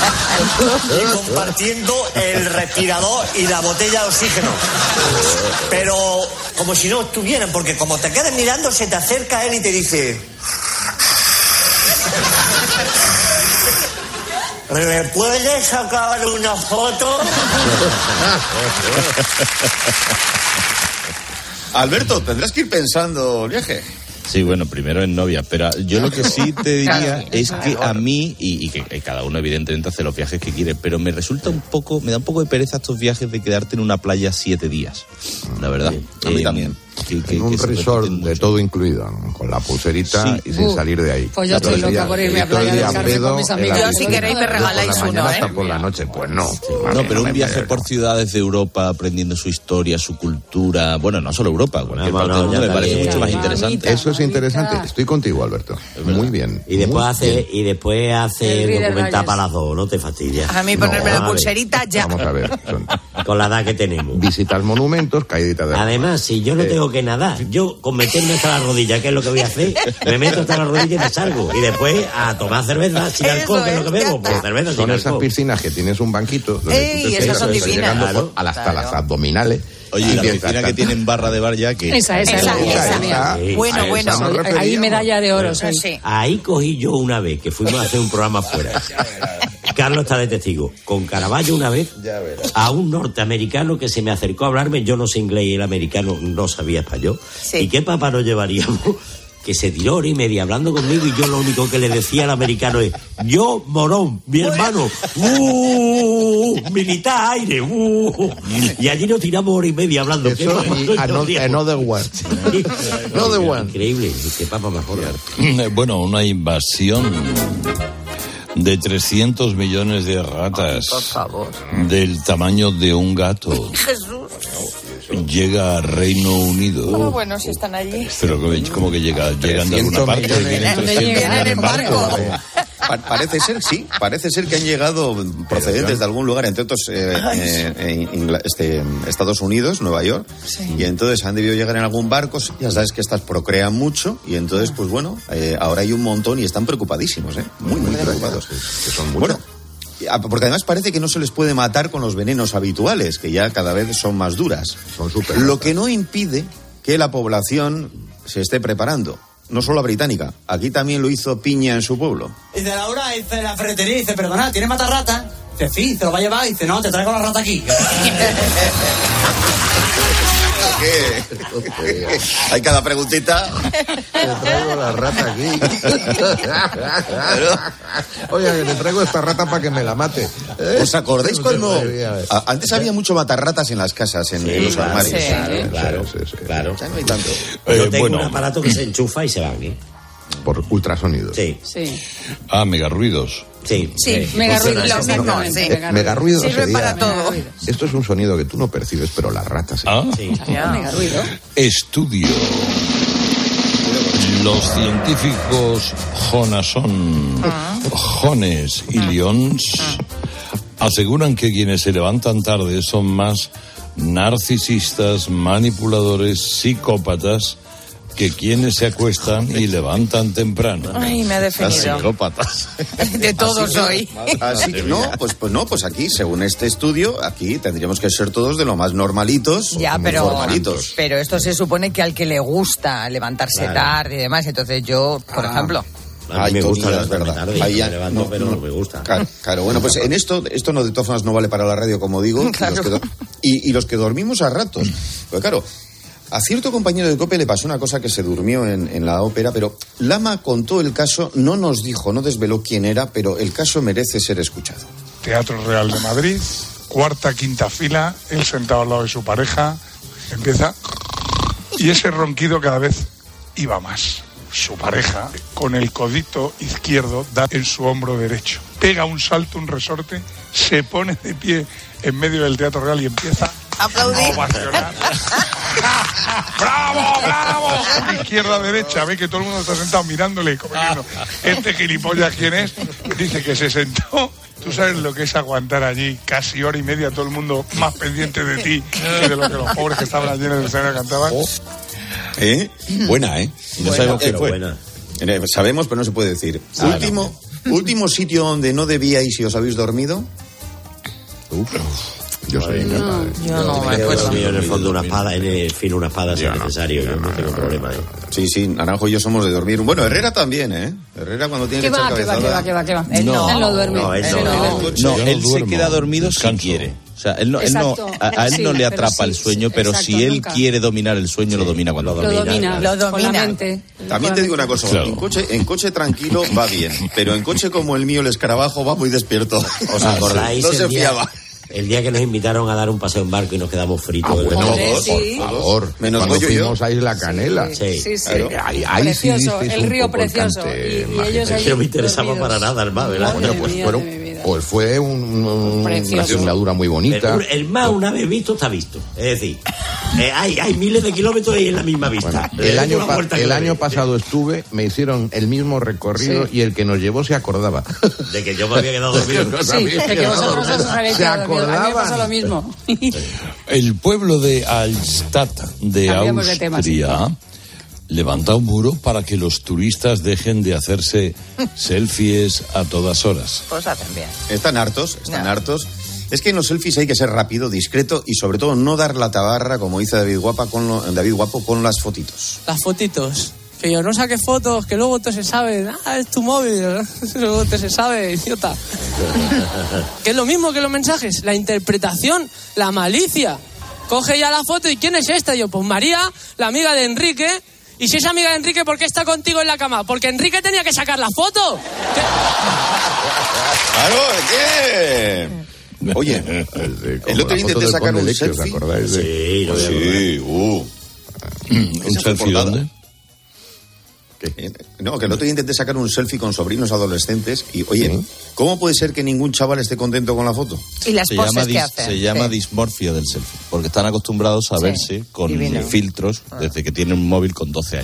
Speaker 8: y compartiendo el respirador y la botella de oxígeno. Pero como si no estuvieran, porque como te quedes mirando, se te acerca él y te dice... ¿Me puedes sacar una foto?
Speaker 28: Alberto, tendrás que ir pensando el viaje.
Speaker 24: Sí, bueno, primero en novia, pero yo lo que sí te diría es que a mí, y, y que que cada uno evidentemente hace los viajes que quiere, pero me resulta un poco, me da un poco de pereza estos viajes de quedarte en una playa siete días, la verdad.
Speaker 28: A mí
Speaker 24: Eh,
Speaker 28: también.
Speaker 24: Que, que-
Speaker 23: En un
Speaker 24: que se
Speaker 23: resort
Speaker 24: repiten
Speaker 23: de
Speaker 24: mucho.
Speaker 23: todo incluido, ¿no? Con la pulserita
Speaker 24: Sí.
Speaker 23: y sin
Speaker 26: Uh,
Speaker 23: salir de ahí.
Speaker 26: pues yo
Speaker 23: Todo
Speaker 26: estoy
Speaker 23: el día-
Speaker 26: loca por irme a
Speaker 23: y todo el
Speaker 26: Playa
Speaker 23: día
Speaker 26: del Carmen
Speaker 23: pedo
Speaker 26: con mis
Speaker 23: en la
Speaker 26: amigas.
Speaker 7: Yo, si
Speaker 23: piscina.
Speaker 7: queréis, me
Speaker 23: Por la
Speaker 7: regaláis
Speaker 23: mañana
Speaker 7: uno,
Speaker 23: hasta
Speaker 7: ¿eh?
Speaker 23: por la noche, pues no.
Speaker 24: No, pero un viaje por ciudades de Europa, aprendiendo su historia, su cultura, bueno, no solo Europa, cualquier
Speaker 25: Vamos,
Speaker 24: parte del
Speaker 25: no,
Speaker 24: mundo
Speaker 25: ya
Speaker 24: me parece
Speaker 25: también.
Speaker 24: mucho más
Speaker 26: Mamita.
Speaker 24: interesante.
Speaker 23: Eso es interesante. Estoy contigo, Alberto. Muy bien.
Speaker 25: Y después
Speaker 23: muy
Speaker 25: hace,
Speaker 23: bien.
Speaker 25: y después hace
Speaker 26: El
Speaker 25: el
Speaker 26: Reader
Speaker 25: documental
Speaker 26: Digest.
Speaker 25: para las dos, no te fastidias.
Speaker 7: A mí
Speaker 23: No,
Speaker 7: ponerme la
Speaker 25: vale.
Speaker 7: pulserita ya.
Speaker 23: Vamos a ver. Son
Speaker 25: Con la edad que tenemos.
Speaker 23: visitas monumentos, caídita de...
Speaker 25: Además, si yo no
Speaker 23: Eh,
Speaker 25: tengo que nadar, yo con meterme hasta la rodilla, ¿qué es lo que voy a hacer? Me meto hasta la rodilla y me salgo. Y después a tomar cerveza sin
Speaker 7: Eso
Speaker 25: alcohol, que es lo que
Speaker 7: es, ya
Speaker 25: bebo. Pues
Speaker 7: está.
Speaker 25: cerveza
Speaker 23: Son
Speaker 25: sin
Speaker 23: esas
Speaker 25: alcohol.
Speaker 23: piscinas que tienes un banquito donde
Speaker 7: Ey,
Speaker 23: tú te
Speaker 7: esas
Speaker 23: sientas,
Speaker 7: son
Speaker 23: estás
Speaker 7: divinas.
Speaker 23: llegando
Speaker 25: Claro,
Speaker 23: por- a las, hasta
Speaker 7: claro.
Speaker 23: las abdominales.
Speaker 24: Oye, y la
Speaker 23: empieza
Speaker 24: piscina
Speaker 23: a-
Speaker 24: que tienen barra de bar ya que...
Speaker 26: Esa, esa,
Speaker 7: Esa,
Speaker 26: esa,
Speaker 7: esa.
Speaker 26: esa.
Speaker 25: Sí.
Speaker 7: Bueno,
Speaker 23: A
Speaker 7: bueno.
Speaker 23: esa nos
Speaker 26: Ahí
Speaker 23: referíamos.
Speaker 26: medalla de oro soy.
Speaker 7: Sí.
Speaker 25: Ahí cogí yo una vez, que fuimos a hacer un programa afuera. Carlos está de testigo. Con Caravaggio una vez, a un norteamericano que se me acercó a hablarme, yo no sé inglés y el americano no sabía español.
Speaker 7: Sí.
Speaker 25: ¿Y qué papá nos llevaríamos? Que se tiró hora y media hablando conmigo y yo lo único que le decía al americano es: yo, morón, mi hermano, uh, militar aire, uh. Y allí nos tiramos hora y media hablando. ¿Qué
Speaker 23: Eso
Speaker 25: papá
Speaker 23: y
Speaker 25: nos
Speaker 23: another,
Speaker 25: llevaríamos?
Speaker 23: another one. Another one.
Speaker 25: Increíble, qué papá más joder.
Speaker 22: Bueno, una invasión de trescientos millones de ratas
Speaker 7: Por favor.
Speaker 22: del tamaño de un gato
Speaker 7: Jesús.
Speaker 22: llega a Reino
Speaker 7: Oh,
Speaker 22: Unido.
Speaker 7: bueno, si están allí.
Speaker 22: Pero como- como que llega, llegan de alguna parte,
Speaker 23: millones.
Speaker 22: vienen
Speaker 7: ¿Dónde
Speaker 22: trescientos
Speaker 7: llegan?
Speaker 22: millones
Speaker 7: En barco.
Speaker 28: Pa- parece ser, sí, parece ser que han llegado procedentes de algún lugar, entre otros eh, eh, en Ingla- este, Estados Unidos, Nueva York, y entonces han debido llegar en algún barco. Ya sabes que estas procrean mucho, y entonces, pues bueno, eh, ahora hay un montón y están preocupadísimos, ¿eh? Muy, muy preocupados.
Speaker 23: Que son muchas.
Speaker 28: Bueno, ah, porque además parece que no se les puede matar con los venenos habituales, que ya cada vez son más duras.
Speaker 23: Son súper
Speaker 28: Lo que no impide que la población se esté preparando. No solo la británica, aquí también lo hizo Piña en su pueblo.
Speaker 9: Dice Laura, dice la ferretería, dice, perdona, ¿tienes matarrata? Dice, sí, ¿te lo va a llevar? Dice, no, te traigo la rata aquí.
Speaker 28: ¿Qué? Hay cada preguntita.
Speaker 23: Te traigo la rata aquí. Oye, que te traigo esta rata para que me la mate.
Speaker 28: ¿Os acordáis cuando a- antes había mucho matarratas en las casas, en,
Speaker 25: Sí,
Speaker 28: en los
Speaker 25: claro,
Speaker 28: armarios?
Speaker 25: sí, claro, claro.
Speaker 28: Ya no hay tanto.
Speaker 25: Yo
Speaker 23: Eh,
Speaker 25: tengo
Speaker 23: bueno.
Speaker 25: un aparato que se enchufa y se van, ¿eh?
Speaker 23: Por ultrasonidos.
Speaker 25: Sí.
Speaker 7: Sí.
Speaker 22: Ah, megarruidos.
Speaker 25: Sí.
Speaker 7: Sí, megarruido, lo mismo, sí.
Speaker 23: Eh, megarruido
Speaker 7: Sirve
Speaker 23: sería-
Speaker 7: para todo.
Speaker 23: Esto es un sonido que tú no percibes, pero las ratas sí.
Speaker 22: Ah.
Speaker 7: Ya. Megarruido.
Speaker 22: Estudio. Los científicos Jonason, Jones y Lyons aseguran que quienes se levantan tarde son más narcisistas, manipuladores, psicópatas que quienes se acuestan y levantan temprano.
Speaker 7: Ay, me ha definido.
Speaker 22: Psicópatas.
Speaker 7: De todos
Speaker 28: Así que-
Speaker 7: hoy.
Speaker 28: Así que no, pues, pues no, pues aquí, según este estudio, aquí tendríamos que ser todos de lo más normalitos.
Speaker 7: Ya,
Speaker 28: muy
Speaker 7: pero,
Speaker 28: formalitos.
Speaker 7: pero esto se supone que al que le gusta levantarse
Speaker 28: Claro.
Speaker 7: tarde y demás, entonces yo, por
Speaker 28: Ah.
Speaker 7: ejemplo.
Speaker 25: A mí me
Speaker 28: Tony,
Speaker 25: gusta
Speaker 28: es
Speaker 25: levantarme
Speaker 28: verdad.
Speaker 25: tarde,
Speaker 28: Ahí
Speaker 25: yo
Speaker 28: ya-
Speaker 25: me levanto,
Speaker 28: no,
Speaker 25: pero
Speaker 28: no.
Speaker 25: no me gusta.
Speaker 28: Claro, claro, bueno, pues en esto, esto no de todas formas no vale para la radio, como digo, y los que do- y, y los que dormimos a ratos. Pero claro, a cierto compañero de COPE le pasó una cosa que se durmió en, en la ópera, pero Lama contó el caso, no nos dijo, no desveló quién era, pero el caso merece ser escuchado.
Speaker 10: Teatro Real de Madrid, cuarta, quinta fila, él sentado al lado de su pareja, empieza y ese ronquido cada vez iba más. Su pareja, con el codito izquierdo, da en su hombro derecho. Pega un salto, un resorte, se pone de pie en medio del Teatro Real y empieza
Speaker 7: Aplaudir.
Speaker 10: a ovacionar. ¡Bravo, bravo! Izquierda, derecha, ve que todo el mundo está sentado mirándole y como diciendo, este gilipollas, ¿quién es? Dice que se sentó. Tú sabes lo que es aguantar allí casi hora y media, todo el mundo más pendiente de ti que de lo que los pobres que estaban allí en el escenario cantaban.
Speaker 28: ¿Eh? Buena, ¿eh? No Buena, sabemos quién pero fue. buena. Eh, Sabemos, pero no se puede decir. Ah, último, último sitio donde no debíais y os habéis dormido.
Speaker 23: Uf, yo soy incapaz.
Speaker 7: Yo no,
Speaker 25: Yo
Speaker 7: me
Speaker 25: he
Speaker 7: acuerdo.
Speaker 25: dormido en el fondo una espada, en el filo una espada si es necesario, yo no tengo problema. ¿eh?
Speaker 28: Sí, sí, Naranjo y yo somos de dormir. Bueno, Herrera también, ¿eh? Herrera cuando tiene
Speaker 7: ¿Qué
Speaker 28: que echar
Speaker 7: va, qué va, qué
Speaker 28: cabezada.
Speaker 7: va, qué va, qué va? Él no, él no duerme.
Speaker 25: No, él
Speaker 7: Él
Speaker 25: no.
Speaker 7: no.
Speaker 25: no.
Speaker 24: No,
Speaker 22: Yo
Speaker 24: él
Speaker 22: no
Speaker 24: se
Speaker 22: duermo,
Speaker 24: queda dormido si
Speaker 22: descanso.
Speaker 24: quiere. O sea, él no, él no,
Speaker 11: Exacto.
Speaker 24: a, a él
Speaker 11: Sí,
Speaker 24: no le
Speaker 11: pero
Speaker 24: atrapa
Speaker 11: sí,
Speaker 24: el sueño, pero
Speaker 11: exacto,
Speaker 24: si él
Speaker 11: nunca.
Speaker 24: quiere dominar el sueño, lo domina cuando
Speaker 25: Lo
Speaker 11: Lo
Speaker 25: domina,
Speaker 11: domina.
Speaker 7: Lo
Speaker 11: Con la
Speaker 7: domina.
Speaker 11: mente.
Speaker 28: También te digo una cosa,
Speaker 22: Claro.
Speaker 28: en, coche, en coche tranquilo va bien, pero en coche como el mío, el escarabajo, va muy despierto.
Speaker 25: ¿Os acordáis
Speaker 28: No se
Speaker 25: el, día,
Speaker 28: fiaba.
Speaker 25: el día que nos invitaron a dar un paseo en barco y nos quedamos fritos?
Speaker 23: Ah,
Speaker 25: de
Speaker 23: bueno,
Speaker 11: Hombre,
Speaker 23: por
Speaker 11: sí.
Speaker 23: favor.
Speaker 28: Menos
Speaker 23: Cuando
Speaker 28: Goyo y yo.
Speaker 23: fuimos a Isla Canela.
Speaker 25: Sí.
Speaker 11: Sí, sí.
Speaker 23: Claro. Ahí- ahí sí
Speaker 11: Precioso,
Speaker 23: disteis
Speaker 11: el
Speaker 23: un
Speaker 11: río
Speaker 23: poco el
Speaker 11: precioso.
Speaker 23: cante,
Speaker 11: Y, y
Speaker 23: mágico.
Speaker 11: ellos
Speaker 25: Es
Speaker 11: allí
Speaker 25: que no me interesaba
Speaker 11: dormidos.
Speaker 25: para nada el mar, ¿verdad?
Speaker 11: Madre
Speaker 23: Bueno, pues
Speaker 11: mía
Speaker 23: fueron,
Speaker 11: de mi vida.
Speaker 23: pues fue un- un- una
Speaker 11: Precioso.
Speaker 23: singladura muy bonita.
Speaker 25: El, el mar, una vez visto, está visto. Es decir, eh, hay, hay miles de kilómetros y en la misma vista.
Speaker 23: Bueno, el
Speaker 25: Eh,
Speaker 23: año,
Speaker 25: una
Speaker 23: pa-
Speaker 25: vuelta que
Speaker 23: el
Speaker 25: le
Speaker 23: año
Speaker 25: di.
Speaker 23: pasado estuve, me hicieron el mismo recorrido
Speaker 11: Sí.
Speaker 23: y el que nos llevó se acordaba.
Speaker 25: De que yo me había quedado dormido.
Speaker 23: No
Speaker 11: Sí,
Speaker 23: sabía
Speaker 11: de que vosotros os habéis
Speaker 23: Se
Speaker 11: quedado dormidos. A mí me
Speaker 23: acordaban.
Speaker 11: pasa lo mismo.
Speaker 22: El pueblo de Altstadt de
Speaker 11: Cambiamos de tema, sí.
Speaker 22: Austria levanta un muro para que los turistas dejen de hacerse selfies a todas horas.
Speaker 7: Pues hacen bien.
Speaker 28: Están hartos, están
Speaker 7: No.
Speaker 28: hartos. Es que en los selfies hay que ser rápido, discreto y sobre todo no dar la tabarra, como dice David, Guapa con lo- David Guapo, con las fotitos.
Speaker 12: Las fotitos. Que yo no saque fotos, que luego te se sabe, ah, es tu móvil, luego te se sabe, idiota. Que es lo mismo que los mensajes, la interpretación, la malicia. Coge ya la foto y ¿quién es esta? Y yo, pues María, la amiga de Enrique. Y si es amiga de Enrique, ¿por qué está contigo en la cama? Porque Enrique tenía que sacar la foto.
Speaker 28: ¡Claro! ¿Qué? Oye, el otro día intenté sacar un selfie.
Speaker 23: ¿Os acordáis de?
Speaker 25: Sí, lo veo.
Speaker 28: Sí, uh.
Speaker 22: ¿Un
Speaker 28: Esa fue
Speaker 22: selfie
Speaker 28: portada.
Speaker 22: dónde?
Speaker 28: Eh, No, que el otro día intenté sacar un selfie con sobrinos adolescentes y, oye, ¿cómo puede ser que ningún chaval esté contento con la foto?
Speaker 7: Y las
Speaker 24: Se llama,
Speaker 7: poses que
Speaker 24: dis-
Speaker 7: hacen.
Speaker 24: se llama
Speaker 7: Sí.
Speaker 24: dismorfia del selfie, porque están acostumbrados a
Speaker 7: Sí.
Speaker 24: verse con
Speaker 7: Divino.
Speaker 24: filtros desde que tienen un móvil con doce años.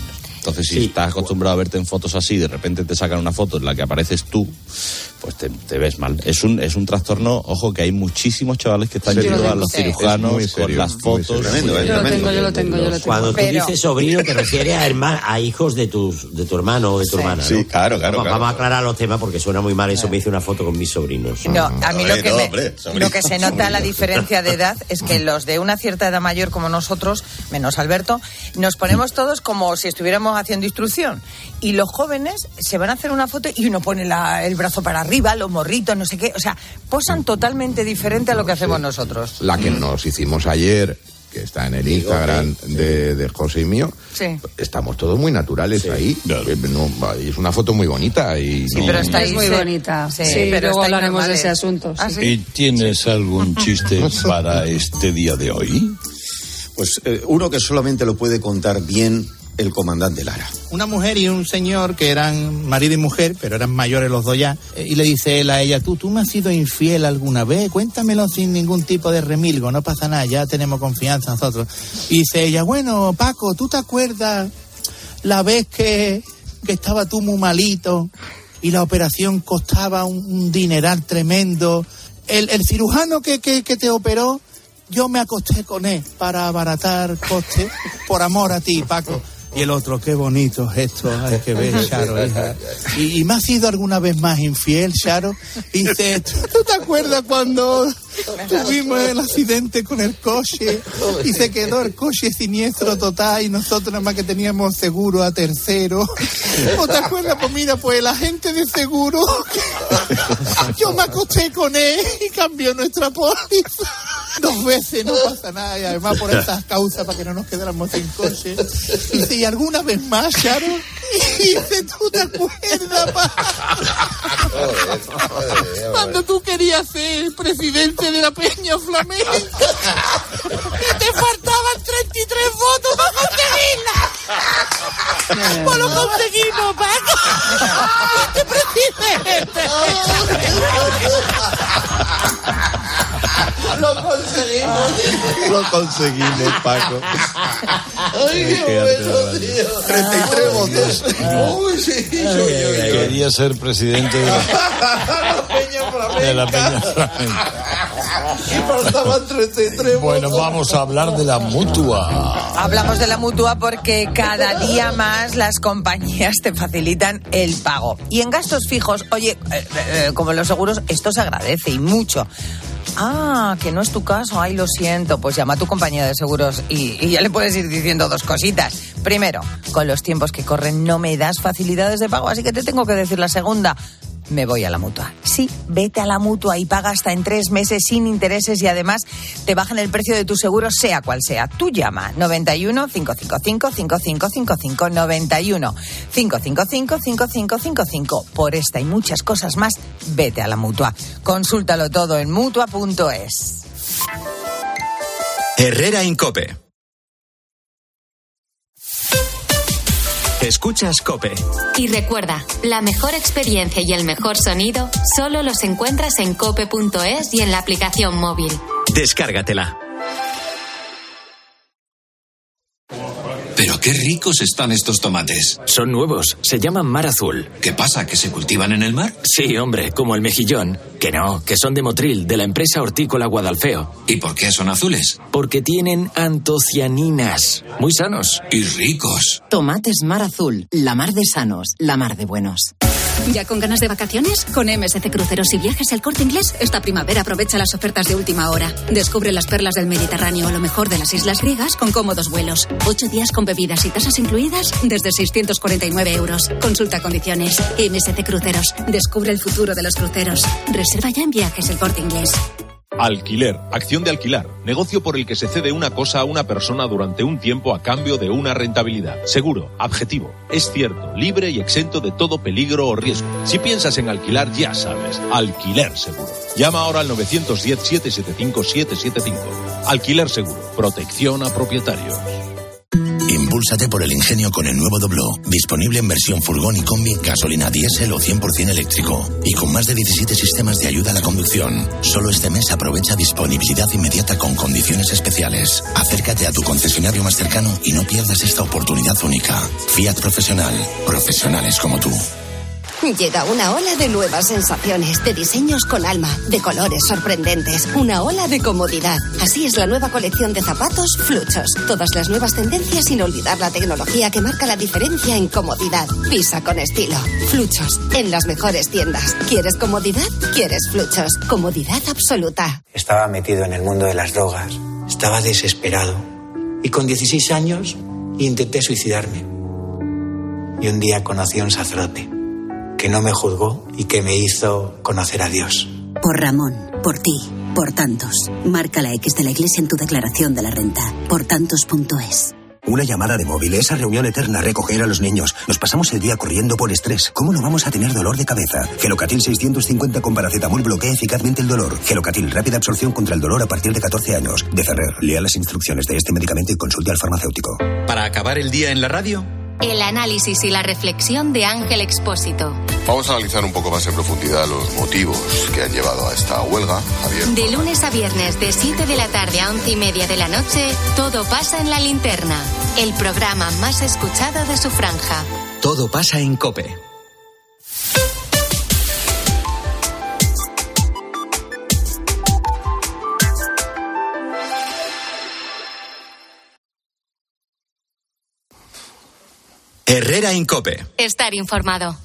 Speaker 24: Entonces, si
Speaker 25: Sí.
Speaker 24: estás acostumbrado a verte en fotos así, de repente te sacan una foto en la que apareces tú, pues te, te ves mal. Es un es un trastorno, ojo, que hay muchísimos chavales que están
Speaker 25: Sí,
Speaker 24: yendo
Speaker 25: yo lo
Speaker 24: a
Speaker 25: tengo.
Speaker 24: los
Speaker 25: Sí.
Speaker 24: cirujanos
Speaker 25: Es muy
Speaker 24: con
Speaker 25: serio,
Speaker 24: las
Speaker 25: muy
Speaker 24: fotos.
Speaker 25: serio. Tremendo, ¿eh? Yo lo tengo, yo lo tengo, yo lo tengo. Cuando tú
Speaker 7: Pero-
Speaker 25: dices sobrino, te refieres a, herma- a hijos de, tus, de tu hermano o de tu
Speaker 7: Sí.
Speaker 25: hermana, ¿no?
Speaker 28: Sí, claro, claro,
Speaker 25: Vamos,
Speaker 28: claro.
Speaker 25: vamos a aclarar los temas porque suena muy mal eso. Me hice una foto con mis sobrinos.
Speaker 7: No, a mí lo que,
Speaker 28: no,
Speaker 7: me-
Speaker 28: hombre, sobrino,
Speaker 7: lo que se nota la
Speaker 28: sobrino.
Speaker 7: diferencia de edad es que los de una cierta edad mayor como nosotros, menos Alberto, nos ponemos todos como si estuviéramos haciendo instrucción. Y los jóvenes se van a hacer una foto y uno pone la- el brazo para arriba, los morritos, no sé qué. O sea, posan totalmente diferente a lo que hacemos nosotros.
Speaker 23: La que nos hicimos ayer, que está en el Instagram de, de José y mío,
Speaker 7: Sí.
Speaker 23: estamos todos muy naturales ahí. Eh, no, es una foto muy bonita. Y
Speaker 7: Sí,
Speaker 23: no-
Speaker 7: pero está ahí.
Speaker 26: Es muy
Speaker 7: sí.
Speaker 26: bonita.
Speaker 7: Sí,
Speaker 26: Sí,
Speaker 7: pero
Speaker 26: luego
Speaker 7: estáis
Speaker 26: hablaremos de
Speaker 7: normales.
Speaker 26: ese asunto.
Speaker 7: ¿Ah, sí?
Speaker 22: ¿Y tienes algún chiste para este día de hoy?
Speaker 28: Pues eh, uno que solamente lo puede contar bien el comandante Lara.
Speaker 13: Una mujer y un señor que eran marido y mujer, pero eran mayores los dos ya, eh, y le dice él a ella, tú, tú me has sido infiel alguna vez, cuéntamelo sin ningún tipo de remilgo, no pasa nada, ya tenemos confianza nosotros. Y dice ella, bueno, Paco, ¿tú te acuerdas la vez que, que estaba tú muy malito y la operación costaba un, un dineral tremendo? El, el cirujano que, que, que te operó, yo me acosté con él para abaratar costes por amor a ti, Paco. Y el otro, qué bonito esto, hay que ver, Charo, hija. ¿Y, y me has sido alguna vez más infiel, Charo? Y dice, ¿tú, tú te acuerdas cuando tuvimos el accidente con el coche y se quedó el coche siniestro total y nosotros nada más que teníamos seguro a tercero? ¿O te acuerdas? Pues mira, pues el agente de seguro, yo me acosté con él y cambió nuestra póliza. Dos veces, no pasa nada, y además por estas causas para que no nos quedáramos sin coche. Y dice, ¿y alguna vez más, Charo? Y dice, ¿tú te acuerdas, pa? Cuando tú querías ser presidente de la Peña Flamenca y te faltaban treinta y tres votos para conseguirla. Pues lo conseguimos, Paco. Este presidente.
Speaker 28: Lo conseguimos.
Speaker 24: Lo conseguimos, Paco.
Speaker 28: Ay, qué bueno, tío. treinta y tres votos. Uy, sí, soy yo.
Speaker 22: Quería ser presidente de la, de la Peña Flamenca.
Speaker 28: Y faltaban treinta y tres votos.
Speaker 22: Bueno, vamos a hablar de la Mutua.
Speaker 7: Hablamos de la Mutua porque cada día más las compañías te facilitan el pago. Y en gastos fijos, oye, eh, eh, como los seguros, esto se agradece y mucho. Ah, que no es tu caso, ay, lo siento. Pues llama a tu compañía de seguros y, y ya le puedes ir diciendo dos cositas. Primero, con los tiempos que corren no me das facilidades de pago, así que te tengo que decir la segunda. Me voy a la Mutua. Sí, vete a la Mutua y paga hasta en tres meses sin intereses y además te bajan el precio de tu seguro sea cual sea. Tú llama noventa y uno, cinco cinco cinco, cinco cinco cinco cinco, noventa y uno, cinco cinco cinco, cinco cinco cinco cinco. Por esta y muchas cosas más, vete a la Mutua. Consúltalo todo en mutua punto es.
Speaker 2: Herrera Incope. Escuchas COPE.
Speaker 3: Y recuerda, la mejor experiencia y el mejor sonido solo los encuentras en cope punto es y en la aplicación móvil.
Speaker 2: Descárgatela.
Speaker 14: Pero qué ricos están estos tomates.
Speaker 15: Son nuevos, se llaman mar azul.
Speaker 14: ¿Qué pasa, que se cultivan en el mar?
Speaker 15: Sí, hombre, como el mejillón. Que no, que son de Motril, de la empresa hortícola Guadalfeo.
Speaker 14: ¿Y por qué son azules?
Speaker 15: Porque tienen antocianinas. Muy sanos.
Speaker 14: Y ricos.
Speaker 16: Tomates mar azul, la mar de sanos, la mar de buenos.
Speaker 17: ¿Ya con ganas de vacaciones? Con M S C Cruceros y Viajes El Corte Inglés, esta primavera aprovecha las ofertas de última hora. Descubre las perlas del Mediterráneo o lo mejor de las islas griegas con cómodos vuelos. Ocho días con bebidas y tasas incluidas desde seiscientos cuarenta y nueve euros. Consulta condiciones. M S C Cruceros. Descubre el futuro de los cruceros. Reserva ya en Viajes El Corte Inglés.
Speaker 18: Alquiler, acción de alquilar, negocio por el que se cede una cosa a una persona durante un tiempo a cambio de una rentabilidad. Seguro, objetivo, es cierto, libre y exento de todo peligro o riesgo. Si piensas en alquilar, ya sabes, Alquiler Seguro. Llama ahora al nueve uno cero, siete siete cinco, siete siete cinco. Alquiler Seguro, protección a propietarios.
Speaker 1: Impúlsate por el ingenio con el nuevo Dobló, disponible en versión furgón y combi, gasolina diésel o cien por ciento eléctrico. Y con más de diecisiete sistemas de ayuda a la conducción. Solo este mes aprovecha disponibilidad inmediata con condiciones especiales. Acércate a tu concesionario más cercano y no pierdas esta oportunidad única. Fiat Profesional. Profesionales como tú.
Speaker 4: Llega una ola de nuevas sensaciones, de diseños con alma, de colores sorprendentes, una ola de comodidad. Así es la nueva colección de zapatos Fluchos. Todas las nuevas tendencias sin olvidar la tecnología que marca la diferencia en comodidad. Pisa con estilo. Fluchos, en las mejores tiendas. ¿Quieres comodidad? ¿Quieres Fluchos? Comodidad absoluta.
Speaker 5: Estaba metido en el mundo de las drogas. Estaba desesperado. Y con dieciséis años intenté suicidarme. Y un día conocí a un sacerdote que no me juzgó y que me hizo conocer a Dios.
Speaker 6: Por Ramón, por ti, por tantos. Marca la X de la Iglesia en tu declaración de la renta. Por tantos punto es.
Speaker 19: Una llamada de móvil, esa reunión eterna, recoger a los niños. Nos pasamos el día corriendo por estrés. ¿Cómo no vamos a tener dolor de cabeza? Gelocatil seiscientos cincuenta con paracetamol bloquea eficazmente el dolor. Gelocatil, rápida absorción contra el dolor a partir de catorce años. De Ferrer, lea las instrucciones de este medicamento y consulte al farmacéutico.
Speaker 2: Para acabar el día en la radio,
Speaker 3: el análisis y la reflexión de Ángel Expósito.
Speaker 20: Vamos a analizar un poco más en profundidad los motivos que han llevado a esta huelga, Javier.
Speaker 3: De lunes a viernes, de siete de la tarde a once y media de la noche, todo pasa en La Linterna, el programa más escuchado de su franja.
Speaker 2: Todo pasa en COPE. Herrera en COPE.
Speaker 3: Estar informado.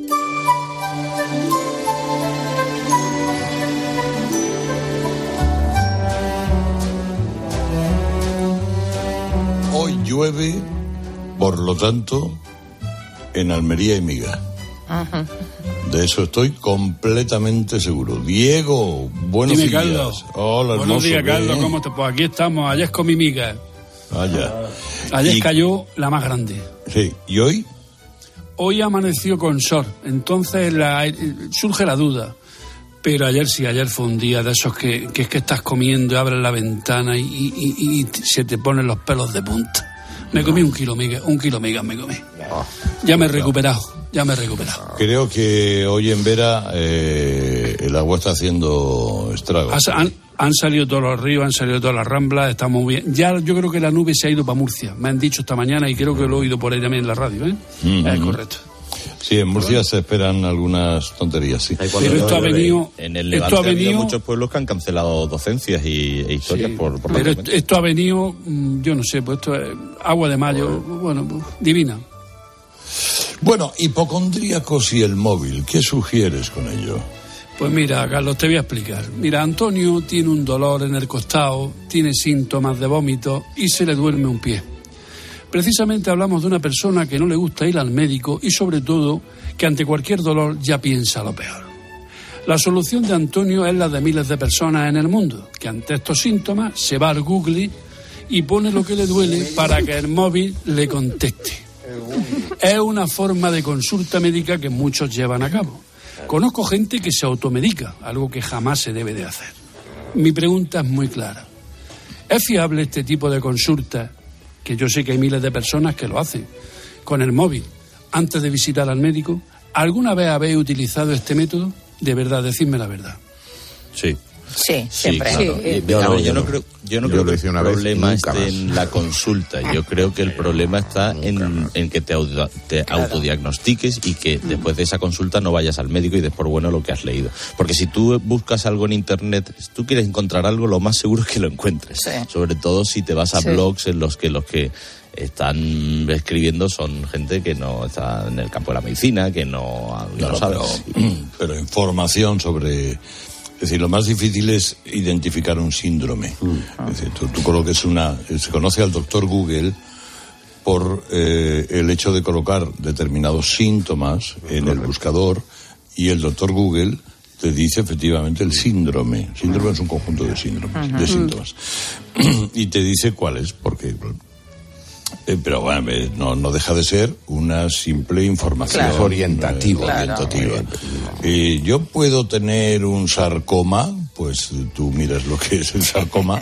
Speaker 22: Hoy llueve, por lo tanto, en Almería y Miga. Ajá. De eso estoy completamente seguro. Diego, buenos
Speaker 21: Dime,
Speaker 22: días.
Speaker 21: Carlos.
Speaker 22: Hola, hermoso.
Speaker 21: Buenos días,
Speaker 22: ¿qué?
Speaker 21: Carlos. ¿Cómo te? Pues aquí estamos. Ayer comí miga.
Speaker 22: Vaya.
Speaker 21: Ayer
Speaker 22: y...
Speaker 21: cayó la más grande.
Speaker 22: Sí. ¿Y hoy?
Speaker 21: Hoy amaneció con sol. Entonces la, surge la duda. Pero ayer sí, ayer fue un día de esos que, que es que estás comiendo y abres la ventana y, y, y, y se te ponen los pelos de punta. Me comí un kilo miga, un kilo migas me comí. Ya me he recuperado, ya me he recuperado.
Speaker 22: Creo que hoy en Vera eh, el agua está haciendo estragos.
Speaker 21: Han, han salido todos los ríos, han salido todas las ramblas, estamos muy bien. Ya yo creo que la nube se ha ido para Murcia, me han dicho esta mañana y creo que lo he oído por ahí también en la radio, ¿eh? Mm-hmm. Es correcto.
Speaker 22: Sí, en Murcia bueno. se esperan algunas tonterías, sí.
Speaker 21: Pero esto ha venido...
Speaker 24: En el Levante ha habido muchos pueblos que han cancelado docencias y, e historias sí, por, por...
Speaker 21: Pero esto, esto ha venido, yo no sé, pues esto es agua de mayo, bueno, pues, divina.
Speaker 22: Bueno, hipocondríacos y el móvil, ¿qué sugieres con ello?
Speaker 21: Pues mira, Carlos, te voy a explicar. Mira, Antonio tiene un dolor en el costado, tiene síntomas de vómito y se le duerme un pie. Precisamente hablamos de una persona que no le gusta ir al médico y sobre todo que ante cualquier dolor ya piensa lo peor. La solución de Antonio es la de miles de personas en el mundo, que ante estos síntomas se va al Google y pone lo que le duele para que el móvil le conteste. Es una forma de consulta médica que muchos llevan a cabo. Conozco gente que se automedica, algo que jamás se debe de hacer. Mi pregunta es muy clara. ¿Es fiable este tipo de consulta? Que yo sé que hay miles de personas que lo hacen con el móvil antes de visitar al médico. ¿Alguna vez habéis utilizado este método? De verdad, decidme la verdad.
Speaker 24: Sí.
Speaker 7: Sí, siempre.
Speaker 24: Sí, claro. sí. Yo, no, yo no creo, yo no yo creo que el problema vez, esté en la consulta. Yo creo que el problema está en, en que te, auto, te claro. autodiagnostiques y que después de esa consulta no vayas al médico y des por bueno lo que has leído. Porque si tú buscas algo en internet, si tú quieres encontrar algo, lo más seguro es que lo encuentres. Sí. Sobre todo si te vas a sí. blogs en los que los que están escribiendo son gente que no está en el campo de la medicina, que no, no
Speaker 22: claro,
Speaker 24: lo sabe.
Speaker 22: Pero, pero información sobre... Es decir, lo más difícil es identificar un síndrome. Mm. Es decir, tú, tú coloques una... Se conoce al doctor Google por eh, el hecho de colocar determinados síntomas en el buscador y el doctor Google te dice efectivamente el síndrome. Síndrome es un conjunto de síndromes, uh-huh. de síntomas. Y te dice cuáles, porque... Eh, pero bueno, eh, no, no deja de ser una simple información
Speaker 23: claro, orientativa.
Speaker 22: Eh, orientativa. Claro. Eh, yo puedo tener un sarcoma, pues tú miras lo que es el sarcoma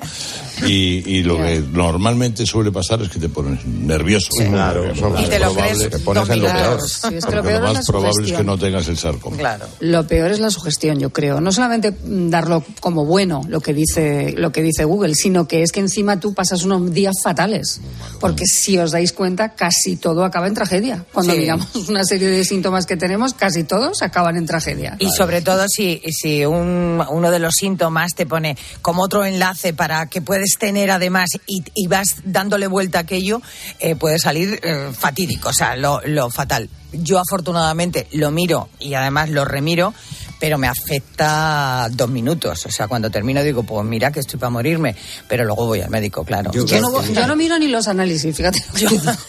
Speaker 22: y, y lo que normalmente suele pasar es que te pones nervioso.
Speaker 7: Sí, claro.
Speaker 22: Y
Speaker 7: te lo crees,
Speaker 22: te pones en lo peor.
Speaker 8: Sí, es que
Speaker 22: lo,
Speaker 8: lo peor
Speaker 22: lo
Speaker 8: es
Speaker 22: más
Speaker 8: la
Speaker 22: probable es que
Speaker 8: sugestión.
Speaker 22: no tengas el sarcoma.
Speaker 7: Claro.
Speaker 8: Lo peor es la sugestión, yo creo. No solamente darlo como bueno, lo que dice lo que dice Google, sino que es que encima tú pasas unos días fatales. Porque si os dais cuenta, casi todo acaba en tragedia. Cuando
Speaker 7: Sí.
Speaker 8: miramos una serie de síntomas que tenemos, casi todos acaban en tragedia.
Speaker 7: Y sobre todo si, si un, uno de los síntomas te pone como otro enlace para que puedes tener además y, y vas dándole vuelta a aquello, eh, puede salir eh, fatídico, o sea, lo, lo fatal. Yo afortunadamente lo miro y además lo remiro, pero me afecta dos minutos. O sea, cuando termino digo, pues mira que estoy para morirme, pero luego voy al médico, claro.
Speaker 8: Yo, yo, no, yo no miro ni los análisis, fíjate. Yo,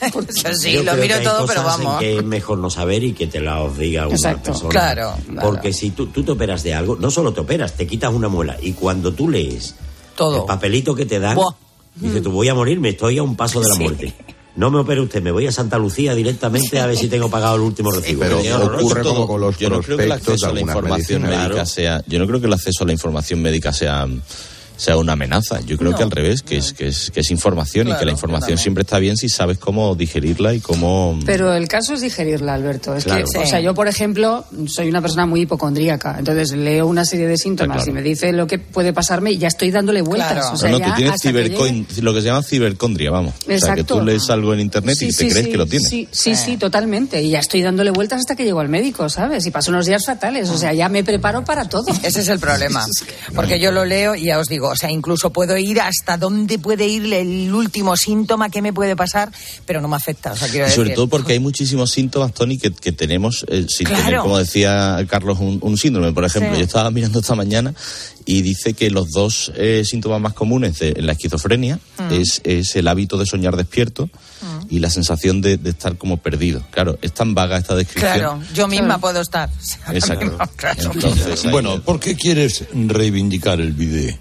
Speaker 7: yo sí,
Speaker 9: yo
Speaker 7: lo
Speaker 9: creo
Speaker 7: miro
Speaker 9: que hay
Speaker 7: todo, pero
Speaker 9: cosas en
Speaker 7: vamos.
Speaker 9: que es mejor no saber y que te la os diga una
Speaker 8: Exacto,
Speaker 9: persona.
Speaker 7: claro,
Speaker 9: Porque
Speaker 7: claro.
Speaker 9: si tú, tú te operas de algo, no solo te operas, te quitas una muela. Y cuando tú lees
Speaker 7: todo
Speaker 9: el papelito que te dan,
Speaker 7: Buah.
Speaker 9: dices, tú voy a morirme, estoy a un paso de la
Speaker 7: Sí.
Speaker 9: muerte. No me opere usted, me voy a Santa Lucía directamente a ver si tengo pagado el último recibo.
Speaker 23: Pero
Speaker 9: Es horroroso.
Speaker 23: ocurre como con los
Speaker 24: yo no creo que el
Speaker 23: prospectos
Speaker 24: acceso
Speaker 23: de
Speaker 24: a la
Speaker 23: algunas
Speaker 24: información
Speaker 23: medicinas.
Speaker 24: médica sea yo no creo que el acceso a la información médica sea sea una amenaza. Yo creo
Speaker 7: No,
Speaker 24: que al revés, que, es, que, es, que es información
Speaker 7: Claro,
Speaker 24: y que la
Speaker 7: yo
Speaker 24: información
Speaker 7: también.
Speaker 24: siempre está bien si sabes cómo digerirla y cómo...
Speaker 8: Pero el caso es digerirla, Alberto. Es
Speaker 9: Claro.
Speaker 8: que,
Speaker 7: Sí.
Speaker 8: o sea, yo, por ejemplo, soy una persona muy hipocondríaca. Entonces leo una serie de síntomas
Speaker 24: Está claro.
Speaker 8: y me dice lo que puede pasarme y ya estoy dándole vueltas.
Speaker 7: Claro.
Speaker 8: O sea,
Speaker 24: no,
Speaker 8: ya
Speaker 24: tú tienes
Speaker 8: hasta que
Speaker 24: cibercoin, lo que se llama cibercondria, vamos. O sea, que
Speaker 8: Exacto.
Speaker 24: tú lees algo en internet y
Speaker 8: Sí,
Speaker 24: te
Speaker 8: sí,
Speaker 24: crees
Speaker 8: sí,
Speaker 24: que lo tienes.
Speaker 8: Sí, sí, sí, totalmente. Y ya estoy dándole vueltas hasta que llego al médico, ¿sabes? Y paso unos días fatales. O sea, ya me preparo para todo.
Speaker 7: Ese es el problema. Porque yo lo leo y ya os digo, o sea, incluso puedo ir hasta dónde puede ir el último síntoma, qué me puede pasar, pero no me afecta. O sea, quiero
Speaker 24: Y sobre
Speaker 7: decir,
Speaker 24: todo porque hay muchísimos síntomas, Tony, que, que tenemos eh, sin
Speaker 7: Claro.
Speaker 24: tener, como decía Carlos, un, un síndrome. Por ejemplo,
Speaker 7: Sí.
Speaker 24: yo estaba mirando esta mañana y dice que los dos eh, síntomas más comunes de, en la esquizofrenia
Speaker 7: Mm.
Speaker 24: es, es el hábito de soñar despierto y la sensación de, de estar como perdido. Claro, es tan vaga esta descripción.
Speaker 7: Claro, yo misma puedo estar. O sea,
Speaker 24: Exacto.
Speaker 7: misma, claro.
Speaker 24: Entonces, ahí-
Speaker 22: Bueno, ¿por qué quieres reivindicar el bidet?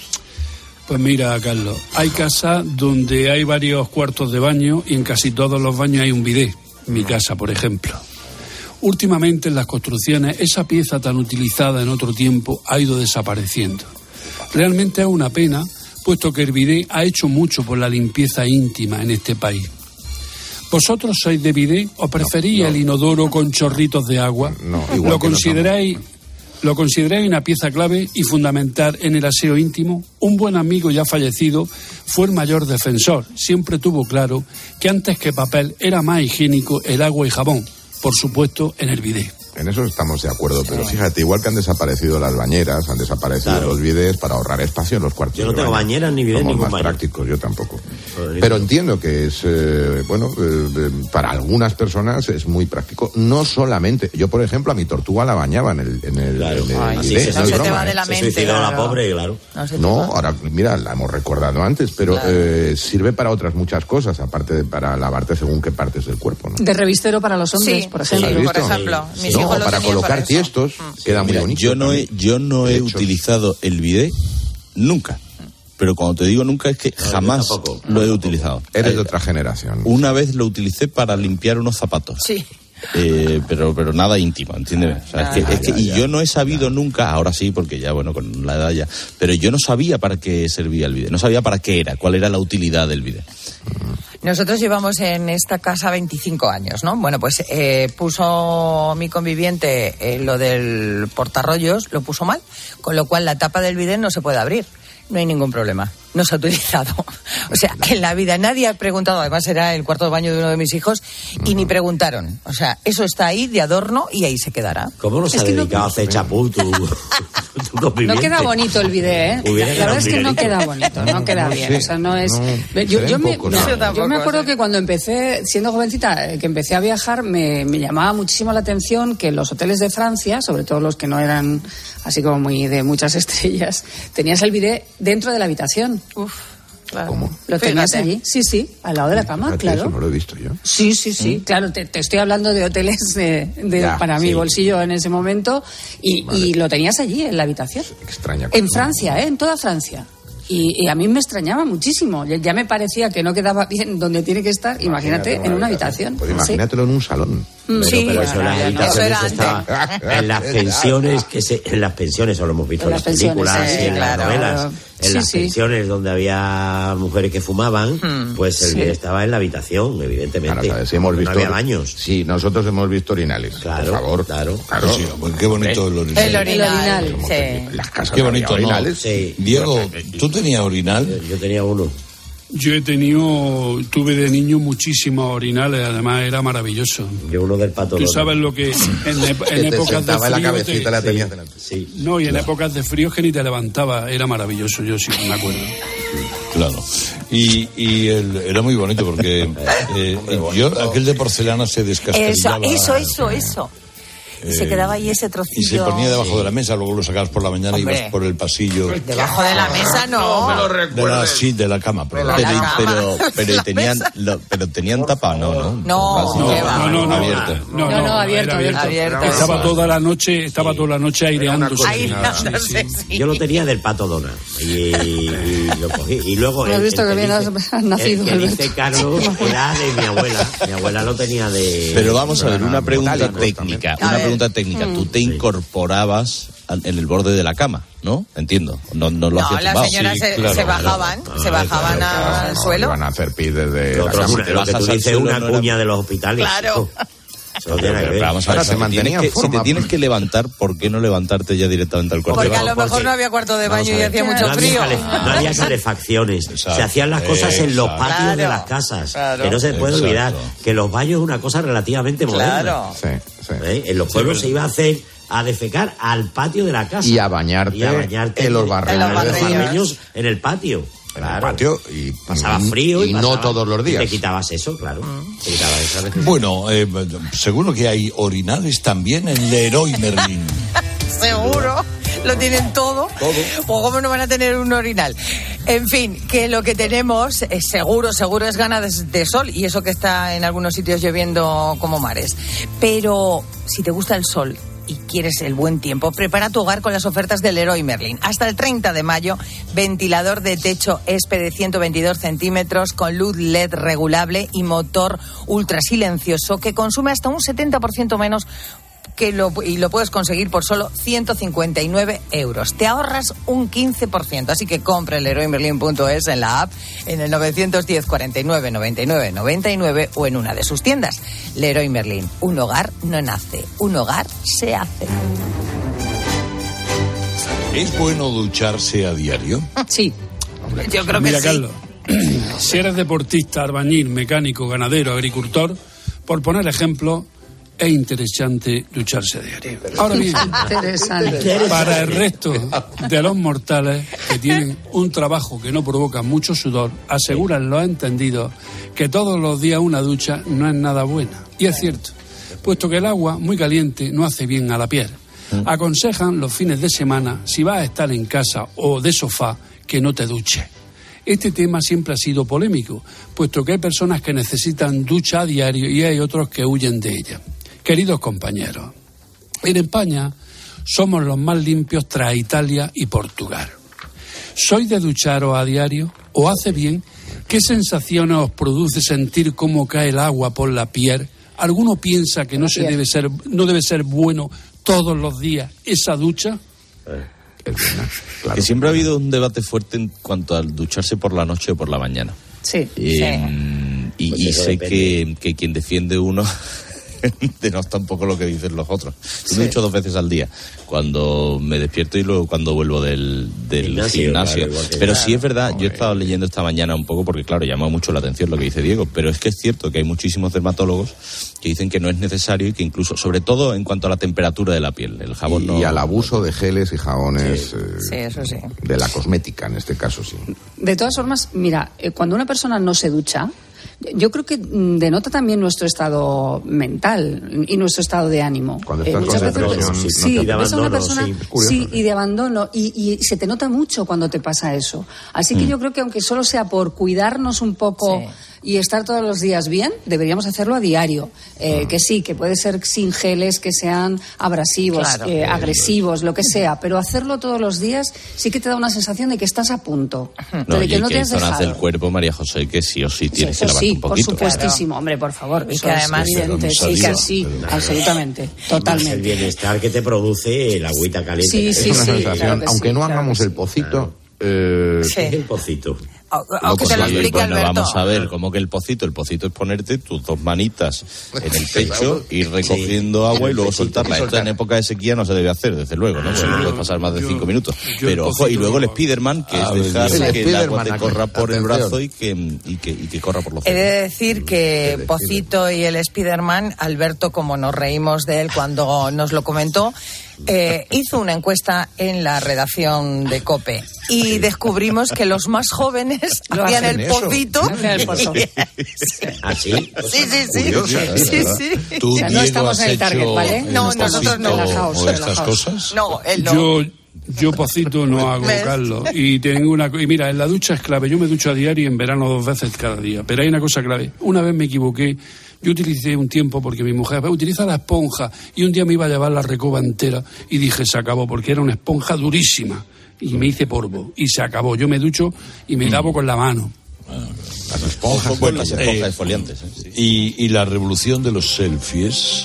Speaker 21: Pues mira, Carlos, hay casas donde hay varios cuartos de baño y en casi todos los baños hay un bidet. En mi casa, por ejemplo. Últimamente en las construcciones esa pieza tan utilizada en otro tiempo ha ido desapareciendo. Realmente es una pena, puesto que el bidet ha hecho mucho por la limpieza íntima en este país. ¿Vosotros sois de bidet o preferís
Speaker 23: No, no.
Speaker 21: el inodoro con chorritos de agua?
Speaker 23: No, igual
Speaker 21: ¿Lo
Speaker 23: que no
Speaker 21: consideráis, ¿Lo consideráis una pieza clave y fundamental en el aseo íntimo? Un buen amigo ya fallecido fue el mayor defensor. Siempre tuvo claro que antes que papel era más higiénico el agua y jabón. Por supuesto, en el bidet.
Speaker 23: En eso estamos de acuerdo, pero fíjate, igual que han desaparecido las bañeras, han desaparecido
Speaker 9: Claro.
Speaker 23: los bidets para ahorrar espacio en los cuartos
Speaker 9: Yo no
Speaker 23: de
Speaker 9: tengo
Speaker 23: baño.
Speaker 9: bañeras ni bidet
Speaker 23: Somos
Speaker 9: ningún
Speaker 23: más
Speaker 9: baño.
Speaker 23: prácticos, yo tampoco.
Speaker 9: Joder.
Speaker 23: Pero entiendo que es, eh, bueno, eh, eh, para algunas personas es muy práctico. No solamente, yo por ejemplo a mi tortuga la bañaba en el, en el,
Speaker 9: Claro.
Speaker 23: en el
Speaker 9: Ay,
Speaker 23: bidet,
Speaker 9: sí,
Speaker 23: no es
Speaker 7: se te
Speaker 23: broma,
Speaker 7: va de
Speaker 23: ¿eh?
Speaker 7: la
Speaker 9: Se
Speaker 7: mente.
Speaker 9: suicidó la
Speaker 7: claro.
Speaker 9: pobre, claro.
Speaker 7: No, se te
Speaker 23: No,
Speaker 7: va.
Speaker 23: ahora, mira, la hemos recordado antes, pero
Speaker 7: Claro.
Speaker 23: eh, sirve para otras muchas cosas, aparte de para lavarte según qué partes del cuerpo, ¿no?
Speaker 8: De revistero para los hombres,
Speaker 7: Sí,
Speaker 8: por
Speaker 7: sí,
Speaker 8: ejemplo.
Speaker 23: ¿Has
Speaker 7: por
Speaker 23: visto?
Speaker 7: ejemplo. Mis
Speaker 23: No,
Speaker 7: hijos lo
Speaker 23: para
Speaker 7: tenían
Speaker 23: colocar
Speaker 7: para eso.
Speaker 23: tiestos, queda muy
Speaker 24: Mira,
Speaker 23: bonito.
Speaker 24: yo no he,
Speaker 23: también.
Speaker 24: yo no he
Speaker 23: Hechos.
Speaker 24: utilizado el bidet nunca. Pero cuando te digo nunca es que
Speaker 9: yo
Speaker 24: jamás
Speaker 9: tampoco.
Speaker 24: lo he utilizado.
Speaker 23: Eres
Speaker 24: Eh,
Speaker 23: de otra generación.
Speaker 24: Una vez lo utilicé para limpiar unos zapatos.
Speaker 7: Sí.
Speaker 24: Eh, pero pero nada íntimo, ¿entiendes? O sea, es que,
Speaker 23: Ah,
Speaker 24: es que-
Speaker 23: ya,
Speaker 24: y
Speaker 23: ya,
Speaker 24: yo no he sabido nunca, ahora sí, porque ya, bueno, con la edad ya, pero yo no sabía para qué servía el bidet, no sabía para qué era, cuál era la utilidad del bidet.
Speaker 7: Nosotros llevamos en esta casa veinticinco años, ¿no? Bueno, pues eh, puso mi conviviente eh, lo del portarrollos, lo puso mal, con lo cual la tapa del bidet no se puede abrir. No hay ningún problema. No se ha utilizado. O sea, en la vida nadie ha preguntado, además era el cuarto de baño de uno de mis hijos, y ni preguntaron. O sea, eso está ahí de adorno y ahí se quedará.
Speaker 9: ¿Cómo no se
Speaker 8: Es
Speaker 9: ha
Speaker 8: que no-
Speaker 9: dedicado a hacer chapú tu, tu
Speaker 8: No
Speaker 9: conviviente?
Speaker 8: queda bonito el bidet, ¿eh?
Speaker 9: Hubiera
Speaker 8: La, la
Speaker 9: quedado
Speaker 8: verdad es que no
Speaker 9: miradito.
Speaker 8: queda bonito, no queda
Speaker 23: no
Speaker 8: bien.
Speaker 23: sé,
Speaker 8: O sea, no es.
Speaker 23: no,
Speaker 8: yo,
Speaker 23: se
Speaker 8: yo
Speaker 23: ven
Speaker 8: me,
Speaker 23: poco,
Speaker 8: no,
Speaker 23: ¿no?
Speaker 7: Yo tampoco,
Speaker 8: yo me acuerdo
Speaker 7: sí.
Speaker 8: que cuando empecé, siendo jovencita, eh, que empecé a viajar, me, me llamaba muchísimo la atención que los hoteles de Francia, sobre todo los que no eran así como muy de muchas estrellas, tenías el bidet dentro de la habitación.
Speaker 7: Uf, claro.
Speaker 23: ¿Cómo?
Speaker 8: Lo tenías
Speaker 7: Fíjate.
Speaker 8: allí, sí, sí, al lado de la cama,
Speaker 23: Fíjate,
Speaker 8: claro.
Speaker 23: Eso no lo he visto yo.
Speaker 8: Sí, sí, sí, claro, te, te estoy hablando de hoteles de, de-
Speaker 23: Ya,
Speaker 8: para mi
Speaker 23: sí.
Speaker 8: bolsillo en ese momento y,
Speaker 23: Vale.
Speaker 8: y lo tenías allí en la habitación.
Speaker 23: Extraña cosa.
Speaker 8: En Francia, ¿eh? En toda Francia. Y, y a mí me extrañaba muchísimo. Ya, ya me parecía que no quedaba bien donde tiene que estar. Imagínate, imagínate en una habitación.
Speaker 23: Pues imagínatelo
Speaker 8: sí.
Speaker 23: en un salón.
Speaker 8: Pero,
Speaker 23: sí,
Speaker 9: pero eso, las habitaciones está en las pensiones que se, en las pensiones, eso lo hemos visto en, en las películas sí, y en claro. las novelas. En sí, las sí. pensiones donde había mujeres que fumaban, hmm. pues el sí. que estaba en la habitación, evidentemente.
Speaker 23: Claro, si hemos visto,
Speaker 9: no había baños.
Speaker 23: Sí, nosotros hemos visto orinales.
Speaker 9: Claro,
Speaker 23: por favor.
Speaker 9: Claro,
Speaker 23: claro.
Speaker 22: Sí, pues qué bonito el orinal.
Speaker 7: El orinal, el orinal sí.
Speaker 23: Las casas
Speaker 22: qué bonito,
Speaker 23: orinales.
Speaker 22: ¿no? Sí. Diego, ¿tú tenías orinal?
Speaker 9: Yo tenía uno.
Speaker 21: Yo he tenido, tuve de niño muchísimos orinales, además era maravilloso.
Speaker 9: Yo uno del Pato Donald.
Speaker 21: Tú sabes lo que en, ep- en épocas de frío
Speaker 23: la cabecita
Speaker 21: te,
Speaker 23: la tenías
Speaker 21: sí,
Speaker 23: delante.
Speaker 9: Sí.
Speaker 21: No, y en
Speaker 23: claro.
Speaker 21: épocas de frío que ni te levantaba, era maravilloso, yo sí me acuerdo.
Speaker 22: Claro. Y, y el, era muy bonito porque eh, yo aquel de porcelana se descascarillaba.
Speaker 7: Eso, eso, eso, eso. Y se quedaba ahí ese trocillo.
Speaker 22: Y se ponía debajo sí. de la mesa, luego lo sacabas por la mañana y ibas por el pasillo.
Speaker 7: Debajo de la mesa no.
Speaker 23: No me lo
Speaker 22: de la, sí, de la cama. Pero,
Speaker 7: la
Speaker 22: pero,
Speaker 7: cama.
Speaker 22: pero,
Speaker 24: pero, tenían, lo, pero tenían tapa, ¿no? No,
Speaker 7: no, no,
Speaker 21: no, no, no,
Speaker 22: abierto.
Speaker 21: No, no, no, abierto, abierto. abierto. Estaba toda la noche, estaba sí. toda la noche aireándose.
Speaker 7: Aireándose,
Speaker 21: sí,
Speaker 7: sí. sí.
Speaker 9: Yo lo tenía del Pato Donald y, y lo cogí. Y luego
Speaker 8: no
Speaker 9: el,
Speaker 8: he visto
Speaker 9: el
Speaker 8: que bien has nacido.
Speaker 9: El que dice Carlos era de mi abuela. Mi abuela lo tenía de.
Speaker 24: Pero vamos a ver, una pregunta técnica. Una pregunta técnica. Tú te incorporabas en el borde de la cama, ¿no? Entiendo. No, no lo
Speaker 7: no,
Speaker 24: hacías
Speaker 7: las
Speaker 24: tumbado.
Speaker 7: señoras
Speaker 23: sí,
Speaker 7: se,
Speaker 23: claro,
Speaker 7: se bajaban,
Speaker 23: claro.
Speaker 7: se bajaban
Speaker 23: claro, claro,
Speaker 7: al
Speaker 23: claro,
Speaker 7: suelo.
Speaker 23: Iban a hacer pis desde
Speaker 9: lo
Speaker 23: la
Speaker 9: otro,
Speaker 23: cama.
Speaker 9: una, lo que tú dices, una
Speaker 24: no
Speaker 9: cuña
Speaker 24: era...
Speaker 9: de los hospitales.
Speaker 7: Claro.
Speaker 9: Eso tiene que ver.
Speaker 24: Pero vamos a ver,
Speaker 23: se
Speaker 24: si,
Speaker 23: mantenía
Speaker 24: que,
Speaker 23: forma,
Speaker 24: si te tienes que levantar, ¿por qué no levantarte ya directamente al cuarto?
Speaker 7: Porque a lo mejor porque, no había cuarto de baño y hacía mucho
Speaker 9: no
Speaker 7: frío.
Speaker 9: Había calef- no había calefacciones. Exacto, se hacían las cosas exacto. en los patios claro, de las casas. Claro. Que no se puede exacto. olvidar que los baños es una cosa relativamente moderna.
Speaker 7: Claro.
Speaker 23: Sí, sí.
Speaker 9: ¿Eh? En los pueblos sí, se iba a hacer a defecar al patio de la casa.
Speaker 23: Y a bañarte, y a bañarte
Speaker 9: en los
Speaker 23: barreños.
Speaker 9: En el patio.
Speaker 23: En claro. el patio y
Speaker 9: pasaba frío y,
Speaker 23: y
Speaker 9: pasaba,
Speaker 23: no todos los días.
Speaker 9: Y te quitabas eso, claro. Mm. Te quitabas esa vez.
Speaker 22: Bueno, eh, seguro que hay orinales también en Leroy Merlin.
Speaker 7: Seguro. Lo tienen todo. todo. O cómo no van a tener un orinal. En fin, que lo que tenemos es seguro, seguro es ganas de sol. Y eso que está en algunos sitios lloviendo como mares. Pero si te gusta el sol y quieres el buen tiempo, prepara tu hogar con las ofertas del Leroy Merlin. Hasta el treinta de mayo, ventilador de techo E S P E de ciento veintidós centímetros con luz L E D regulable y motor ultra silencioso que consume hasta un setenta por ciento menos que lo, y lo puedes conseguir por solo ciento cincuenta y nueve euros. Te ahorras un quince por ciento. Así que compra el leroy merlin punto es en la app, en el novecientos diez cuarenta y nueve noventa y nueve noventa y nueve o en una de sus tiendas. Leroy Merlin. Un hogar no nace, un hogar se hace.
Speaker 22: ¿Es bueno ducharse a diario?
Speaker 8: Sí.
Speaker 7: Hombre, yo creo
Speaker 21: Mira,
Speaker 7: que
Speaker 21: Carlos,
Speaker 7: sí.
Speaker 21: Si eres deportista, albañil, mecánico, ganadero, agricultor, por poner ejemplo, es interesante ducharse a diario. Ahora bien, para el resto de los mortales que tienen un trabajo que no provoca mucho sudor, aseguran los entendidos que todos los días una ducha no es nada buena. Y es cierto, puesto que el agua muy caliente no hace bien a la piel. Aconsejan los fines de semana, si vas a estar en casa o de sofá, que no te duches. Este tema siempre ha sido polémico, puesto que hay personas que necesitan ducha a diario y hay otros que huyen de ella. Queridos compañeros, en España somos los más limpios tras Italia y Portugal. ¿Sois de ducharos a diario? ¿Os hace bien? ¿Qué sensaciones os produce sentir cómo cae el agua por la piel? ¿Alguno piensa que no se debe ser, no debe ser bueno todos los días esa ducha?
Speaker 24: Eh, claro. Que siempre ha habido un debate fuerte en cuanto al ducharse por la noche o por la mañana.
Speaker 8: Sí.
Speaker 24: Eh,
Speaker 8: sí.
Speaker 24: Y, pues y sé que, que quien defiende uno denota un poco lo que dicen los otros. Yo me he dicho dos veces al día, cuando me despierto y luego cuando vuelvo del, del gimnasio. gimnasio. Claro, pero sí es verdad, yo he estado leyendo esta mañana un poco porque claro, llama mucho la atención lo que dice Diego, pero es que es cierto que hay muchísimos dermatólogos que dicen que no es necesario y que incluso, sobre todo en cuanto a la temperatura de la piel, el jabón
Speaker 23: y,
Speaker 24: no...
Speaker 23: Y al abuso de geles y jabones
Speaker 7: sí. Eh, sí, eso sí.
Speaker 23: De la cosmética, en este caso sí.
Speaker 8: De todas formas, mira, cuando una persona no se ducha, yo creo que denota también nuestro estado mental y nuestro estado de ánimo.
Speaker 23: Cuando estás eh, con depresión,
Speaker 8: sí,
Speaker 23: sí,
Speaker 8: no te ves a una persona,
Speaker 23: sí, curioso,
Speaker 8: sí, y de abandono, y, y se te nota mucho cuando te pasa eso. Así que mm. yo creo que aunque solo sea por cuidarnos un poco, sí. y estar todos los días bien, deberíamos hacerlo a diario. Eh,
Speaker 23: Mm.
Speaker 8: Que sí, que puede ser sin geles, que sean abrasivos,
Speaker 7: Claro.
Speaker 8: eh, agresivos, lo que sea, pero hacerlo todos los días sí que te da una sensación de que estás a punto,
Speaker 24: No,
Speaker 8: de
Speaker 24: y
Speaker 8: que no
Speaker 24: que
Speaker 8: te
Speaker 24: hay
Speaker 8: has
Speaker 24: zonas
Speaker 8: dejado.
Speaker 24: del cuerpo, María José, que sí o sí tienes
Speaker 8: Eso
Speaker 24: que lavarte
Speaker 8: sí,
Speaker 24: un
Speaker 8: por
Speaker 24: poquito.
Speaker 8: supuestísimo, hombre, por favor.
Speaker 7: Y
Speaker 8: eso
Speaker 7: que
Speaker 8: es
Speaker 7: además-
Speaker 8: evidente,
Speaker 23: Pero no
Speaker 8: sí, que
Speaker 23: sabía,
Speaker 8: sí,
Speaker 23: pero-
Speaker 8: absolutamente,
Speaker 9: Más el
Speaker 8: totalmente.
Speaker 9: bienestar que te produce el agüita caliente.
Speaker 8: Sí,
Speaker 9: que
Speaker 8: sí,
Speaker 23: Es una
Speaker 8: sí,
Speaker 23: sensación,
Speaker 8: claro que
Speaker 23: aunque
Speaker 8: sí,
Speaker 23: no
Speaker 8: claro
Speaker 23: hagamos
Speaker 8: que
Speaker 23: el
Speaker 8: sí.
Speaker 23: pocito, eh,
Speaker 7: Sí.
Speaker 9: ¿Qué es el pocito?
Speaker 7: O- o que te lo
Speaker 24: Sí,
Speaker 7: explique
Speaker 24: bueno,
Speaker 7: Alberto.
Speaker 24: vamos a ver, ¿cómo que el pocito? El pocito es ponerte tus dos manitas en el pecho, ir recogiendo agua y luego soltarla. Esto en época de sequía no se debe hacer, desde luego, ¿no? Porque no puedes pasar más de
Speaker 21: yo-
Speaker 24: cinco minutos.
Speaker 21: yo el
Speaker 24: Pero ojo, y
Speaker 21: pocito
Speaker 24: luego el
Speaker 21: lo-
Speaker 24: Spiderman, que
Speaker 23: Ah,
Speaker 24: es dejar
Speaker 23: el
Speaker 24: que el agua te
Speaker 23: Spiderman,
Speaker 24: corra por el
Speaker 23: atención.
Speaker 24: brazo y que, y que, y que corra por los
Speaker 7: He de
Speaker 24: dedos.
Speaker 7: decir que
Speaker 23: El
Speaker 7: Pocito y el Spiderman, Alberto, como nos reímos de él cuando nos lo comentó, eh, hizo una encuesta en la redacción de COPE y descubrimos que los más jóvenes
Speaker 8: Lo
Speaker 7: hacían
Speaker 23: hacen
Speaker 7: el
Speaker 23: eso.
Speaker 7: Pocito.
Speaker 8: Hacían el pozo.
Speaker 9: ¿Así?
Speaker 7: Sí, sí, sí.
Speaker 23: Curiosa, ¿eh?
Speaker 7: Sí, sí.
Speaker 23: ¿Tú,
Speaker 8: O sea, no
Speaker 23: Diego,
Speaker 8: estamos
Speaker 23: has
Speaker 8: en el target,
Speaker 23: hecho
Speaker 8: ¿vale?
Speaker 23: el
Speaker 7: No, nosotros no.
Speaker 23: pocito
Speaker 8: Relajaos,
Speaker 23: o estas
Speaker 8: relajaos.
Speaker 23: cosas?
Speaker 7: No, él no.
Speaker 21: Yo, yo pocito no hago,
Speaker 7: ¿Ves?
Speaker 21: Carlos. Y tengo una co- y mira, en la ducha es clave. Yo me ducho a diario y en verano dos veces cada día. Pero hay una cosa clave. Una vez me equivoqué. Yo utilicé un tiempo porque mi mujer utiliza la esponja y un día me iba a llevar la recoba entera y dije se acabó porque era una esponja durísima y me hice polvo y se acabó. Yo me ducho y me lavo con la mano.
Speaker 23: Las esponjas.
Speaker 24: Ojo con las esponjas
Speaker 23: Eh,
Speaker 24: exfoliantes. ¿eh? Sí.
Speaker 22: Y, y la revolución de los selfies.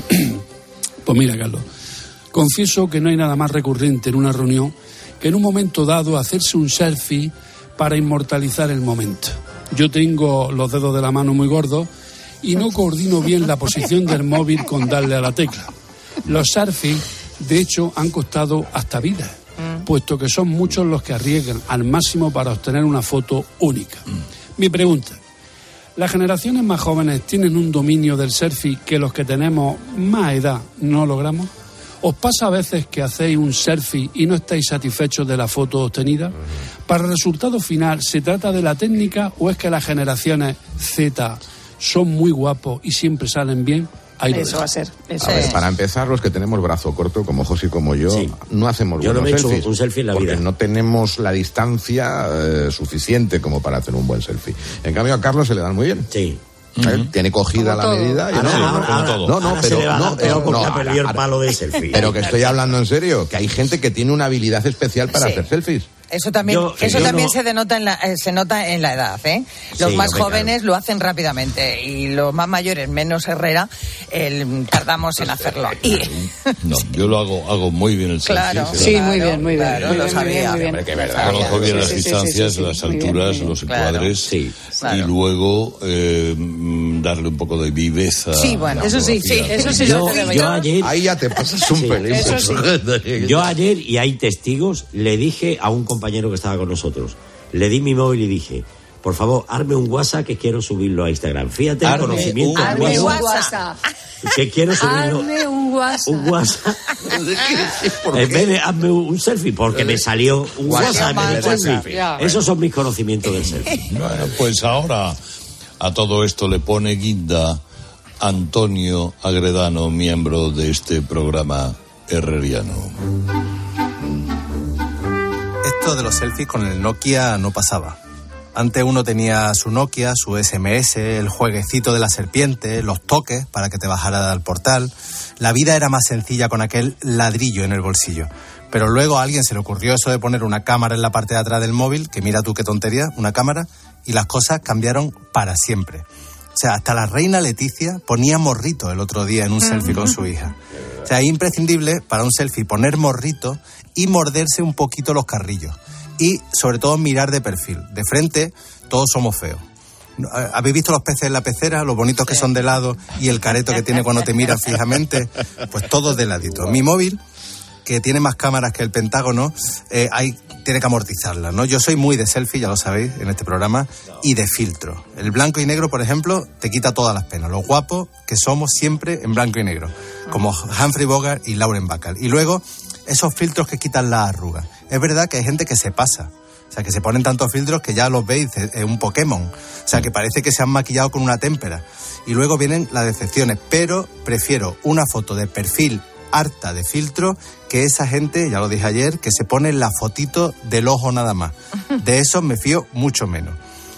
Speaker 21: Pues mira, Carlos, confieso que no hay nada más recurrente en una reunión que en un momento dado hacerse un selfie para inmortalizar el momento. Yo tengo los dedos de la mano muy gordos y no coordino bien la posición del móvil con darle a la tecla. Los selfies, de hecho, han costado hasta vidas, puesto que son muchos los que arriesgan al máximo para obtener una foto única. Mi pregunta: ¿las generaciones más jóvenes tienen un dominio del selfie que los que tenemos más edad no logramos? ¿Os pasa a veces que hacéis un selfie y no estáis satisfechos de la foto obtenida? ¿Para el resultado final se trata de la técnica o es que las generaciones Z son muy guapos y siempre salen bien? Ahí lo
Speaker 8: Eso
Speaker 21: dejo.
Speaker 8: va a ser. Eso
Speaker 23: A ver,
Speaker 8: es.
Speaker 23: para empezar, los que tenemos brazo corto, como José y como yo,
Speaker 9: Sí.
Speaker 23: no hacemos
Speaker 9: Yo no
Speaker 23: buenos
Speaker 9: me he hecho
Speaker 23: selfies.
Speaker 9: un selfie en la
Speaker 23: porque
Speaker 9: vida.
Speaker 23: no tenemos la distancia eh, suficiente como para hacer un buen selfie. En cambio, a Carlos se le dan muy bien.
Speaker 9: Sí.
Speaker 23: ¿Eh? Tiene cogida
Speaker 8: Como
Speaker 23: la
Speaker 8: todo.
Speaker 23: medida. y
Speaker 9: Ahora,
Speaker 23: no,
Speaker 9: ahora,
Speaker 23: no,
Speaker 9: ahora,
Speaker 23: no, no,
Speaker 9: ahora
Speaker 23: pero
Speaker 9: se le va a
Speaker 23: no,
Speaker 9: dar peor
Speaker 23: eh,
Speaker 9: porque
Speaker 23: no,
Speaker 9: ha perdido el
Speaker 23: ahora-
Speaker 9: palo del selfie.
Speaker 23: Pero que estoy hablando en serio, que hay gente que tiene una habilidad especial para
Speaker 7: Sí.
Speaker 23: hacer selfies.
Speaker 7: Eso también,
Speaker 9: Yo-
Speaker 7: eso
Speaker 9: yo
Speaker 7: también
Speaker 9: no-
Speaker 7: se denota en la, eh, se nota en la edad, ¿eh? Los
Speaker 9: Sí,
Speaker 7: más
Speaker 9: hombre,
Speaker 7: jóvenes
Speaker 9: claro.
Speaker 7: lo hacen rápidamente y los más mayores, menos Herrera, el- tardamos en hacerlo. Y,
Speaker 22: No, yo lo hago, hago muy bien el selfie.
Speaker 7: claro,
Speaker 8: Sí,
Speaker 7: claro,
Speaker 8: muy bien, muy bien.
Speaker 7: claro,
Speaker 8: muy
Speaker 7: lo
Speaker 8: bien, muy bien,
Speaker 7: sabía.
Speaker 8: muy bien.
Speaker 23: Hombre, que verdad.
Speaker 22: Conozco bien
Speaker 8: Sí,
Speaker 22: las
Speaker 8: sí, sí, sí,
Speaker 22: distancias,
Speaker 8: sí, sí,
Speaker 22: las
Speaker 8: muy bien,
Speaker 22: alturas,
Speaker 8: muy bien.
Speaker 22: los
Speaker 7: Claro.
Speaker 22: encuadres.
Speaker 9: Sí.
Speaker 7: Claro.
Speaker 22: Y luego eh, mm, darle un poco de viveza.
Speaker 7: Sí, bueno,
Speaker 22: a la
Speaker 8: eso sí, sí,
Speaker 22: fotografía.
Speaker 8: eso sí.
Speaker 9: Yo,
Speaker 8: Yo-
Speaker 9: yo ayer,
Speaker 23: Ahí ya te pasas un
Speaker 9: Sí,
Speaker 23: pelín.
Speaker 8: eso sí.
Speaker 9: yo ayer, y hay testigos, le dije a un compañero que estaba con nosotros, le di mi móvil y dije, por favor, hazme un WhatsApp que quiero subirlo a Instagram. Fíjate el
Speaker 24: Hazme
Speaker 9: conocimiento.
Speaker 24: un
Speaker 8: Hazme
Speaker 9: del
Speaker 8: un
Speaker 9: WhatsApp,
Speaker 8: WhatsApp.
Speaker 9: que quiero subirlo.
Speaker 8: Hazme un WhatsApp.
Speaker 9: Un WhatsApp.
Speaker 23: ¿Por
Speaker 9: En
Speaker 23: qué?
Speaker 9: vez de hazme un selfie, porque me salió un WhatsApp en vez del
Speaker 7: WhatsApp.
Speaker 9: selfie.
Speaker 8: Ya.
Speaker 9: Esos son mis conocimientos del selfie.
Speaker 22: Bueno, pues ahora a todo esto le pone guinda Antonio Agredano, miembro de este programa herreriano.
Speaker 10: Esto de los selfies con el Nokia no pasaba. Antes uno tenía su Nokia, su ese eme ese, el jueguecito de la serpiente, los toques para que te bajara al portal. La vida era más sencilla con aquel ladrillo en el bolsillo. Pero luego a alguien se le ocurrió eso de poner una cámara en la parte de atrás del móvil, que mira tú qué tontería, una cámara, y las cosas cambiaron para siempre. O sea, hasta la reina Leticia ponía morrito el otro día en un selfie con su hija. O sea, es imprescindible para un selfie poner morrito y morderse un poquito los carrillos. Y, sobre todo, mirar de perfil. De frente, todos somos feos. ¿Habéis visto los peces en la pecera? Los bonitos que son de lado y el careto que tiene cuando te miran fijamente. Pues todos de ladito. Mi móvil, que tiene más cámaras que el Pentágono, eh, hay, tiene que amortizarla, ¿no? Yo soy muy de selfie, ya lo sabéis, en este programa, y de filtro. El blanco y negro, por ejemplo, te quita todas las penas. Los guapos que somos siempre en blanco y negro, como Humphrey Bogart y Lauren Bacall. Y luego, esos filtros que quitan las arrugas. Es verdad que hay gente que se pasa. O sea, que se ponen tantos filtros que ya los veis, es un Pokémon. O sea, que parece que se han maquillado con una témpera. Y luego vienen las decepciones. Pero prefiero una foto de perfil harta de filtro que esa gente, ya lo dije ayer, que se pone la fotito del ojo nada más. De eso me fío mucho menos.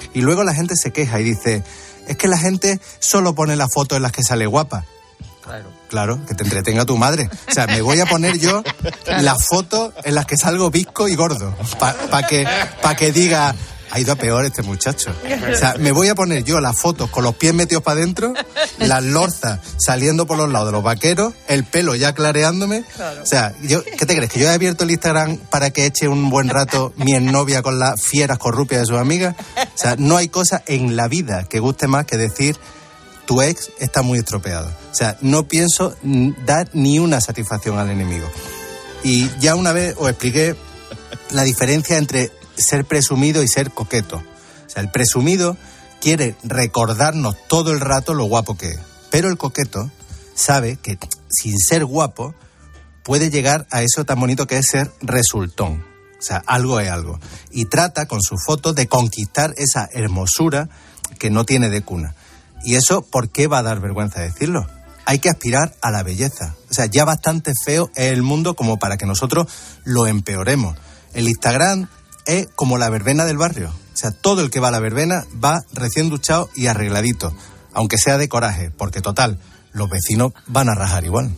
Speaker 10: Y luego la gente se queja y dice, es que la gente solo pone la foto en las que sale guapa.
Speaker 7: Claro.
Speaker 10: Claro, que te entretenga tu madre. O sea, me voy a poner yo las fotos en las que salgo bizco y gordo. Para pa que, pa que diga, ha ido a peor este muchacho. O sea, me voy a poner yo las fotos con los pies metidos para adentro, las lorzas saliendo por los lados de los vaqueros, el pelo ya clareándome. Claro. O sea, yo, ¿qué te crees? ¿Que yo he abierto el Instagram para que eche un buen rato mi exnovia con las fieras corrupias de sus amigas? O sea, no hay cosa en la vida que guste más que decir, tu ex está muy estropeado. O sea, no pienso dar ni una satisfacción al enemigo. Y ya una vez os expliqué la diferencia entre ser presumido y ser coqueto. O sea, el presumido quiere recordarnos todo el rato lo guapo que es. Pero el coqueto sabe que sin ser guapo puede llegar a eso tan bonito que es ser resultón. O sea, algo es algo. Y trata con sus fotos de conquistar esa hermosura que no tiene de cuna. Y eso, ¿por qué va a dar vergüenza decirlo? Hay que aspirar a la belleza. O sea, ya bastante feo es el mundo como para que nosotros lo empeoremos. El Instagram es como la verbena del barrio. O sea, todo el que va a la verbena va recién duchado y arregladito. Aunque sea de coraje, porque total, los vecinos van a rajar igual.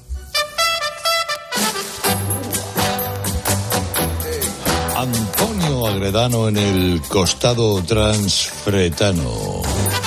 Speaker 22: Antonio Agredano en el costado transfretano.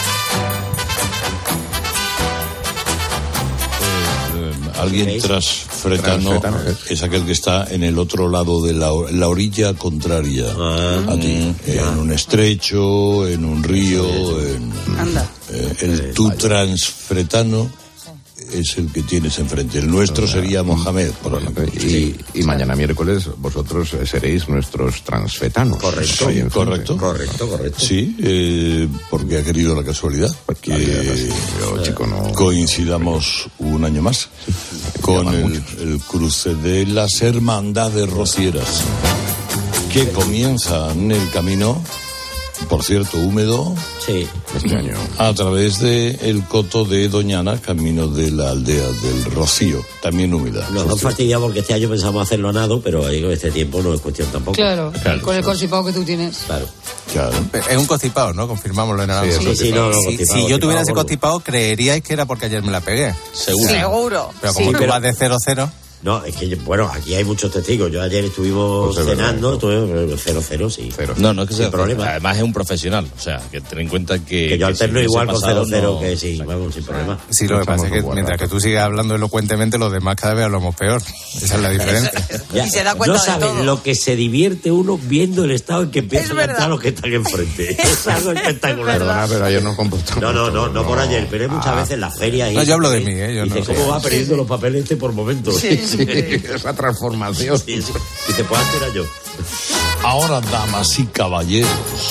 Speaker 22: Alguien transfretano, transfretano es aquel que está en el otro lado de la, la orilla contraria ah, a ti, mm, en un estrecho, en un río, en, eh, el tu transfretano es el que tienes enfrente. El nuestro sería Mohamed, por ejemplo.
Speaker 23: Y, y mañana miércoles vosotros seréis nuestros transfetanos.
Speaker 9: Correcto,
Speaker 23: sí,
Speaker 9: correcto, correcto, correcto.
Speaker 22: Sí, eh, porque ha querido la casualidad que
Speaker 23: yo, chico, no...
Speaker 22: coincidamos un año más con el, el cruce de las Hermandades Rocieras, que comienzan el camino, por cierto, húmedo,
Speaker 9: sí,
Speaker 23: este año,
Speaker 22: a través de el coto de Doñana, camino de la aldea del Rocío, también húmeda.
Speaker 9: Nos han fastidiado porque este año pensamos hacerlo a nado, pero ahí con este tiempo no es cuestión tampoco.
Speaker 8: Claro,
Speaker 22: claro,
Speaker 8: con el constipado que tú tienes.
Speaker 9: Claro.
Speaker 22: Claro.
Speaker 10: Es un constipado, ¿no? Confirmámoslo en el
Speaker 9: sí, sí, sí, no, no,
Speaker 10: si, si yo tuviera ese constipado, creeríais que era porque ayer me la pegué.
Speaker 22: Seguro.
Speaker 7: Seguro.
Speaker 10: Pero como
Speaker 9: sí,
Speaker 10: tú
Speaker 9: pero...
Speaker 10: vas de cero cero...
Speaker 9: No, es que, bueno, aquí hay muchos testigos. Yo ayer estuvimos pues cenando, tuve cero cero, sí.
Speaker 24: Cero. No, no es que sea
Speaker 9: problema.
Speaker 24: Además es un profesional, o sea, que ten en cuenta que...
Speaker 9: Que yo alterno
Speaker 24: si
Speaker 9: igual con cero cero,
Speaker 24: no...
Speaker 9: que sí, vamos, sin problema.
Speaker 10: Sí, lo que pasa es que mientras que tú sigas hablando elocuentemente, los demás cada vez hablamos peor. Esa es la diferencia.
Speaker 7: Ya, y se da cuenta
Speaker 9: no sabes
Speaker 7: de todo.
Speaker 9: Lo que se divierte uno viendo el estado en que empiezan a entrar los que están enfrente. Es algo espectacular.
Speaker 23: Perdona, pero ayer nos comportamos.
Speaker 9: No, no, no, no por ayer, pero hay muchas ah. veces en las ferias.
Speaker 10: No, yo hablo de mí, ¿eh? Yo
Speaker 9: dice,
Speaker 10: no
Speaker 9: ¿cómo
Speaker 10: sé.
Speaker 9: va perdiendo los papeles este por momentos?
Speaker 23: Sí, sí. Esa transformación.
Speaker 9: Sí, sí. Y te puedo hacer a yo.
Speaker 22: Ahora, damas y caballeros,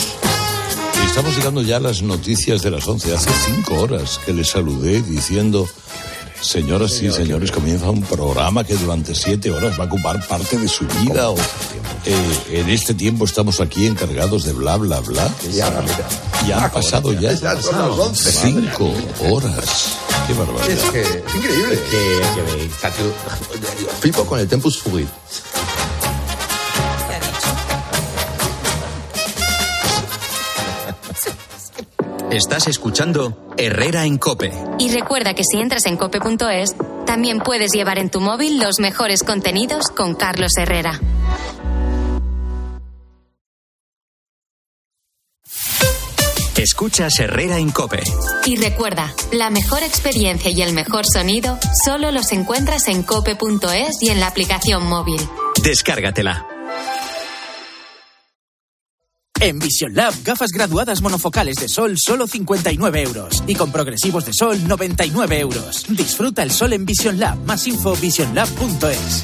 Speaker 22: estamos llegando ya a las noticias de las once. Hace cinco horas que les saludé diciendo, señoras y señores, comienza un programa que durante siete horas va a ocupar parte de su vida. O, eh, en este tiempo estamos aquí encargados de bla, bla, bla.
Speaker 23: Ya,
Speaker 22: ya han pasado ya,
Speaker 23: ya son las once.
Speaker 22: Cinco horas. Qué barbaridad.
Speaker 23: Es que es increíble.
Speaker 9: Es que, es que me...
Speaker 23: Flipo con el Tempus Fugit.
Speaker 2: Estás escuchando Herrera en COPE.
Speaker 3: Y recuerda que si entras en cope punto es, también puedes llevar en tu móvil los mejores contenidos con Carlos Herrera.
Speaker 2: Escuchas Herrera en COPE.
Speaker 3: Y recuerda, la mejor experiencia y el mejor sonido solo los encuentras en cope punto es y en la aplicación móvil.
Speaker 2: Descárgatela.
Speaker 11: En Vision Lab, gafas graduadas monofocales de sol, solo cincuenta y nueve euros. Y con progresivos de sol, noventa y nueve euros. Disfruta el sol en Vision Lab. Más info, vision lab punto es.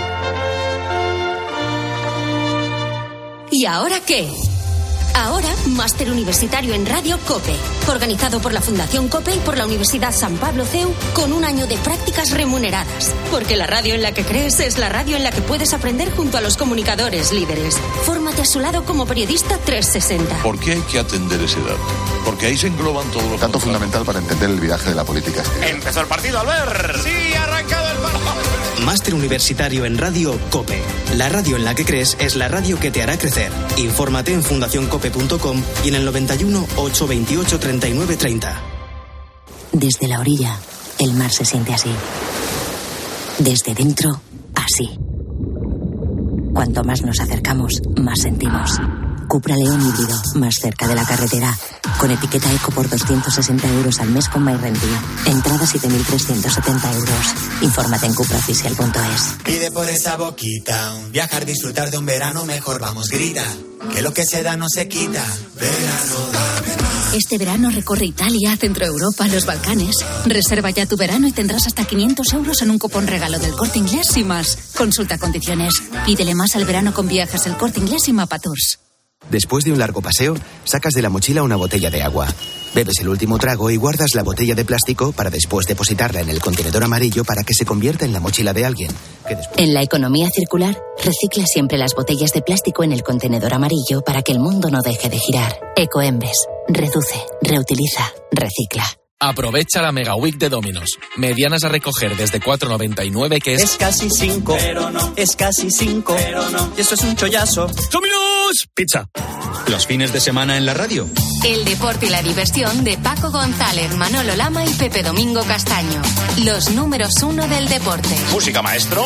Speaker 12: ¿Y ahora qué? Ahora, máster universitario en Radio COPE, organizado por la Fundación COPE y por la Universidad San Pablo C E U, con un año de prácticas remuneradas. Porque la radio en la que crees es la radio en la que puedes aprender junto a los comunicadores líderes. Fórmate a su lado como periodista trescientos sesenta.
Speaker 22: ¿Por qué hay que atender ese dato? Porque ahí se engloban todos los...
Speaker 20: Dato fundamental para entender el viraje de la política.
Speaker 13: Empezó el partido, Albert. Sí, ha arrancado el partido.
Speaker 14: Máster Universitario en Radio COPE. La radio en la que crees es la radio que te hará crecer. Infórmate en fundación cope punto com y en el noventa y uno, ochocientos veintiocho, treinta y nueve treinta.
Speaker 6: Desde la orilla, el mar se siente así. Desde dentro, así. Cuanto más nos acercamos, más sentimos. Cupra León híbrido, más cerca de la carretera. Con etiqueta eco por doscientos sesenta euros al mes con MyRenting. Entrada siete mil trescientos setenta euros. Infórmate en cupra oficial punto es.
Speaker 15: Pide por esa boquita, viajar, disfrutar de un verano mejor, vamos, grita. Que lo que se da no se quita. Verano, dame más.
Speaker 17: Este verano recorre Italia, Centro Europa, los Balcanes. Reserva ya tu verano y tendrás hasta quinientos euros en un cupón regalo del Corte Inglés y más. Consulta condiciones. Pídele más al verano con viajes El Corte Inglés y Mapa Tours.
Speaker 16: Después de un largo paseo, sacas de la mochila una botella de agua. Bebes el último trago y guardas la botella de plástico para después depositarla en el contenedor amarillo para que se convierta en la mochila de alguien. Que después...
Speaker 6: En la economía circular, recicla siempre las botellas de plástico en el contenedor amarillo para que el mundo no deje de girar. Ecoembes. Reduce, reutiliza, recicla.
Speaker 25: Aprovecha la Mega Week de Domino's. Medianas a recoger desde cuatro noventa y nueve, que es...
Speaker 26: Es casi cinco, pero no. Es casi cinco, pero no. Y esto es un chollazo.
Speaker 25: ¡Domino's! Pizza.
Speaker 2: Los fines de semana en la radio.
Speaker 3: El deporte y la diversión de Paco González, Manolo Lama y Pepe Domingo Castaño. Los números uno del deporte.
Speaker 13: Música, maestro.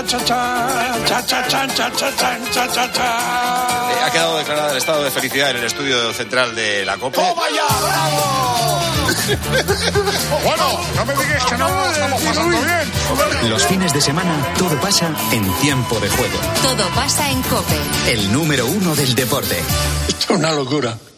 Speaker 27: Ha quedado declarado el estado de felicidad en el estudio central de la COPE.
Speaker 13: ¡Toma ya, bravo!
Speaker 27: Bueno, no me digas que no estamos pasando bien.
Speaker 2: Los fines de semana todo pasa en tiempo de juego.
Speaker 3: Todo pasa en COPE.
Speaker 2: El número uno del deporte.
Speaker 27: Esto es una locura.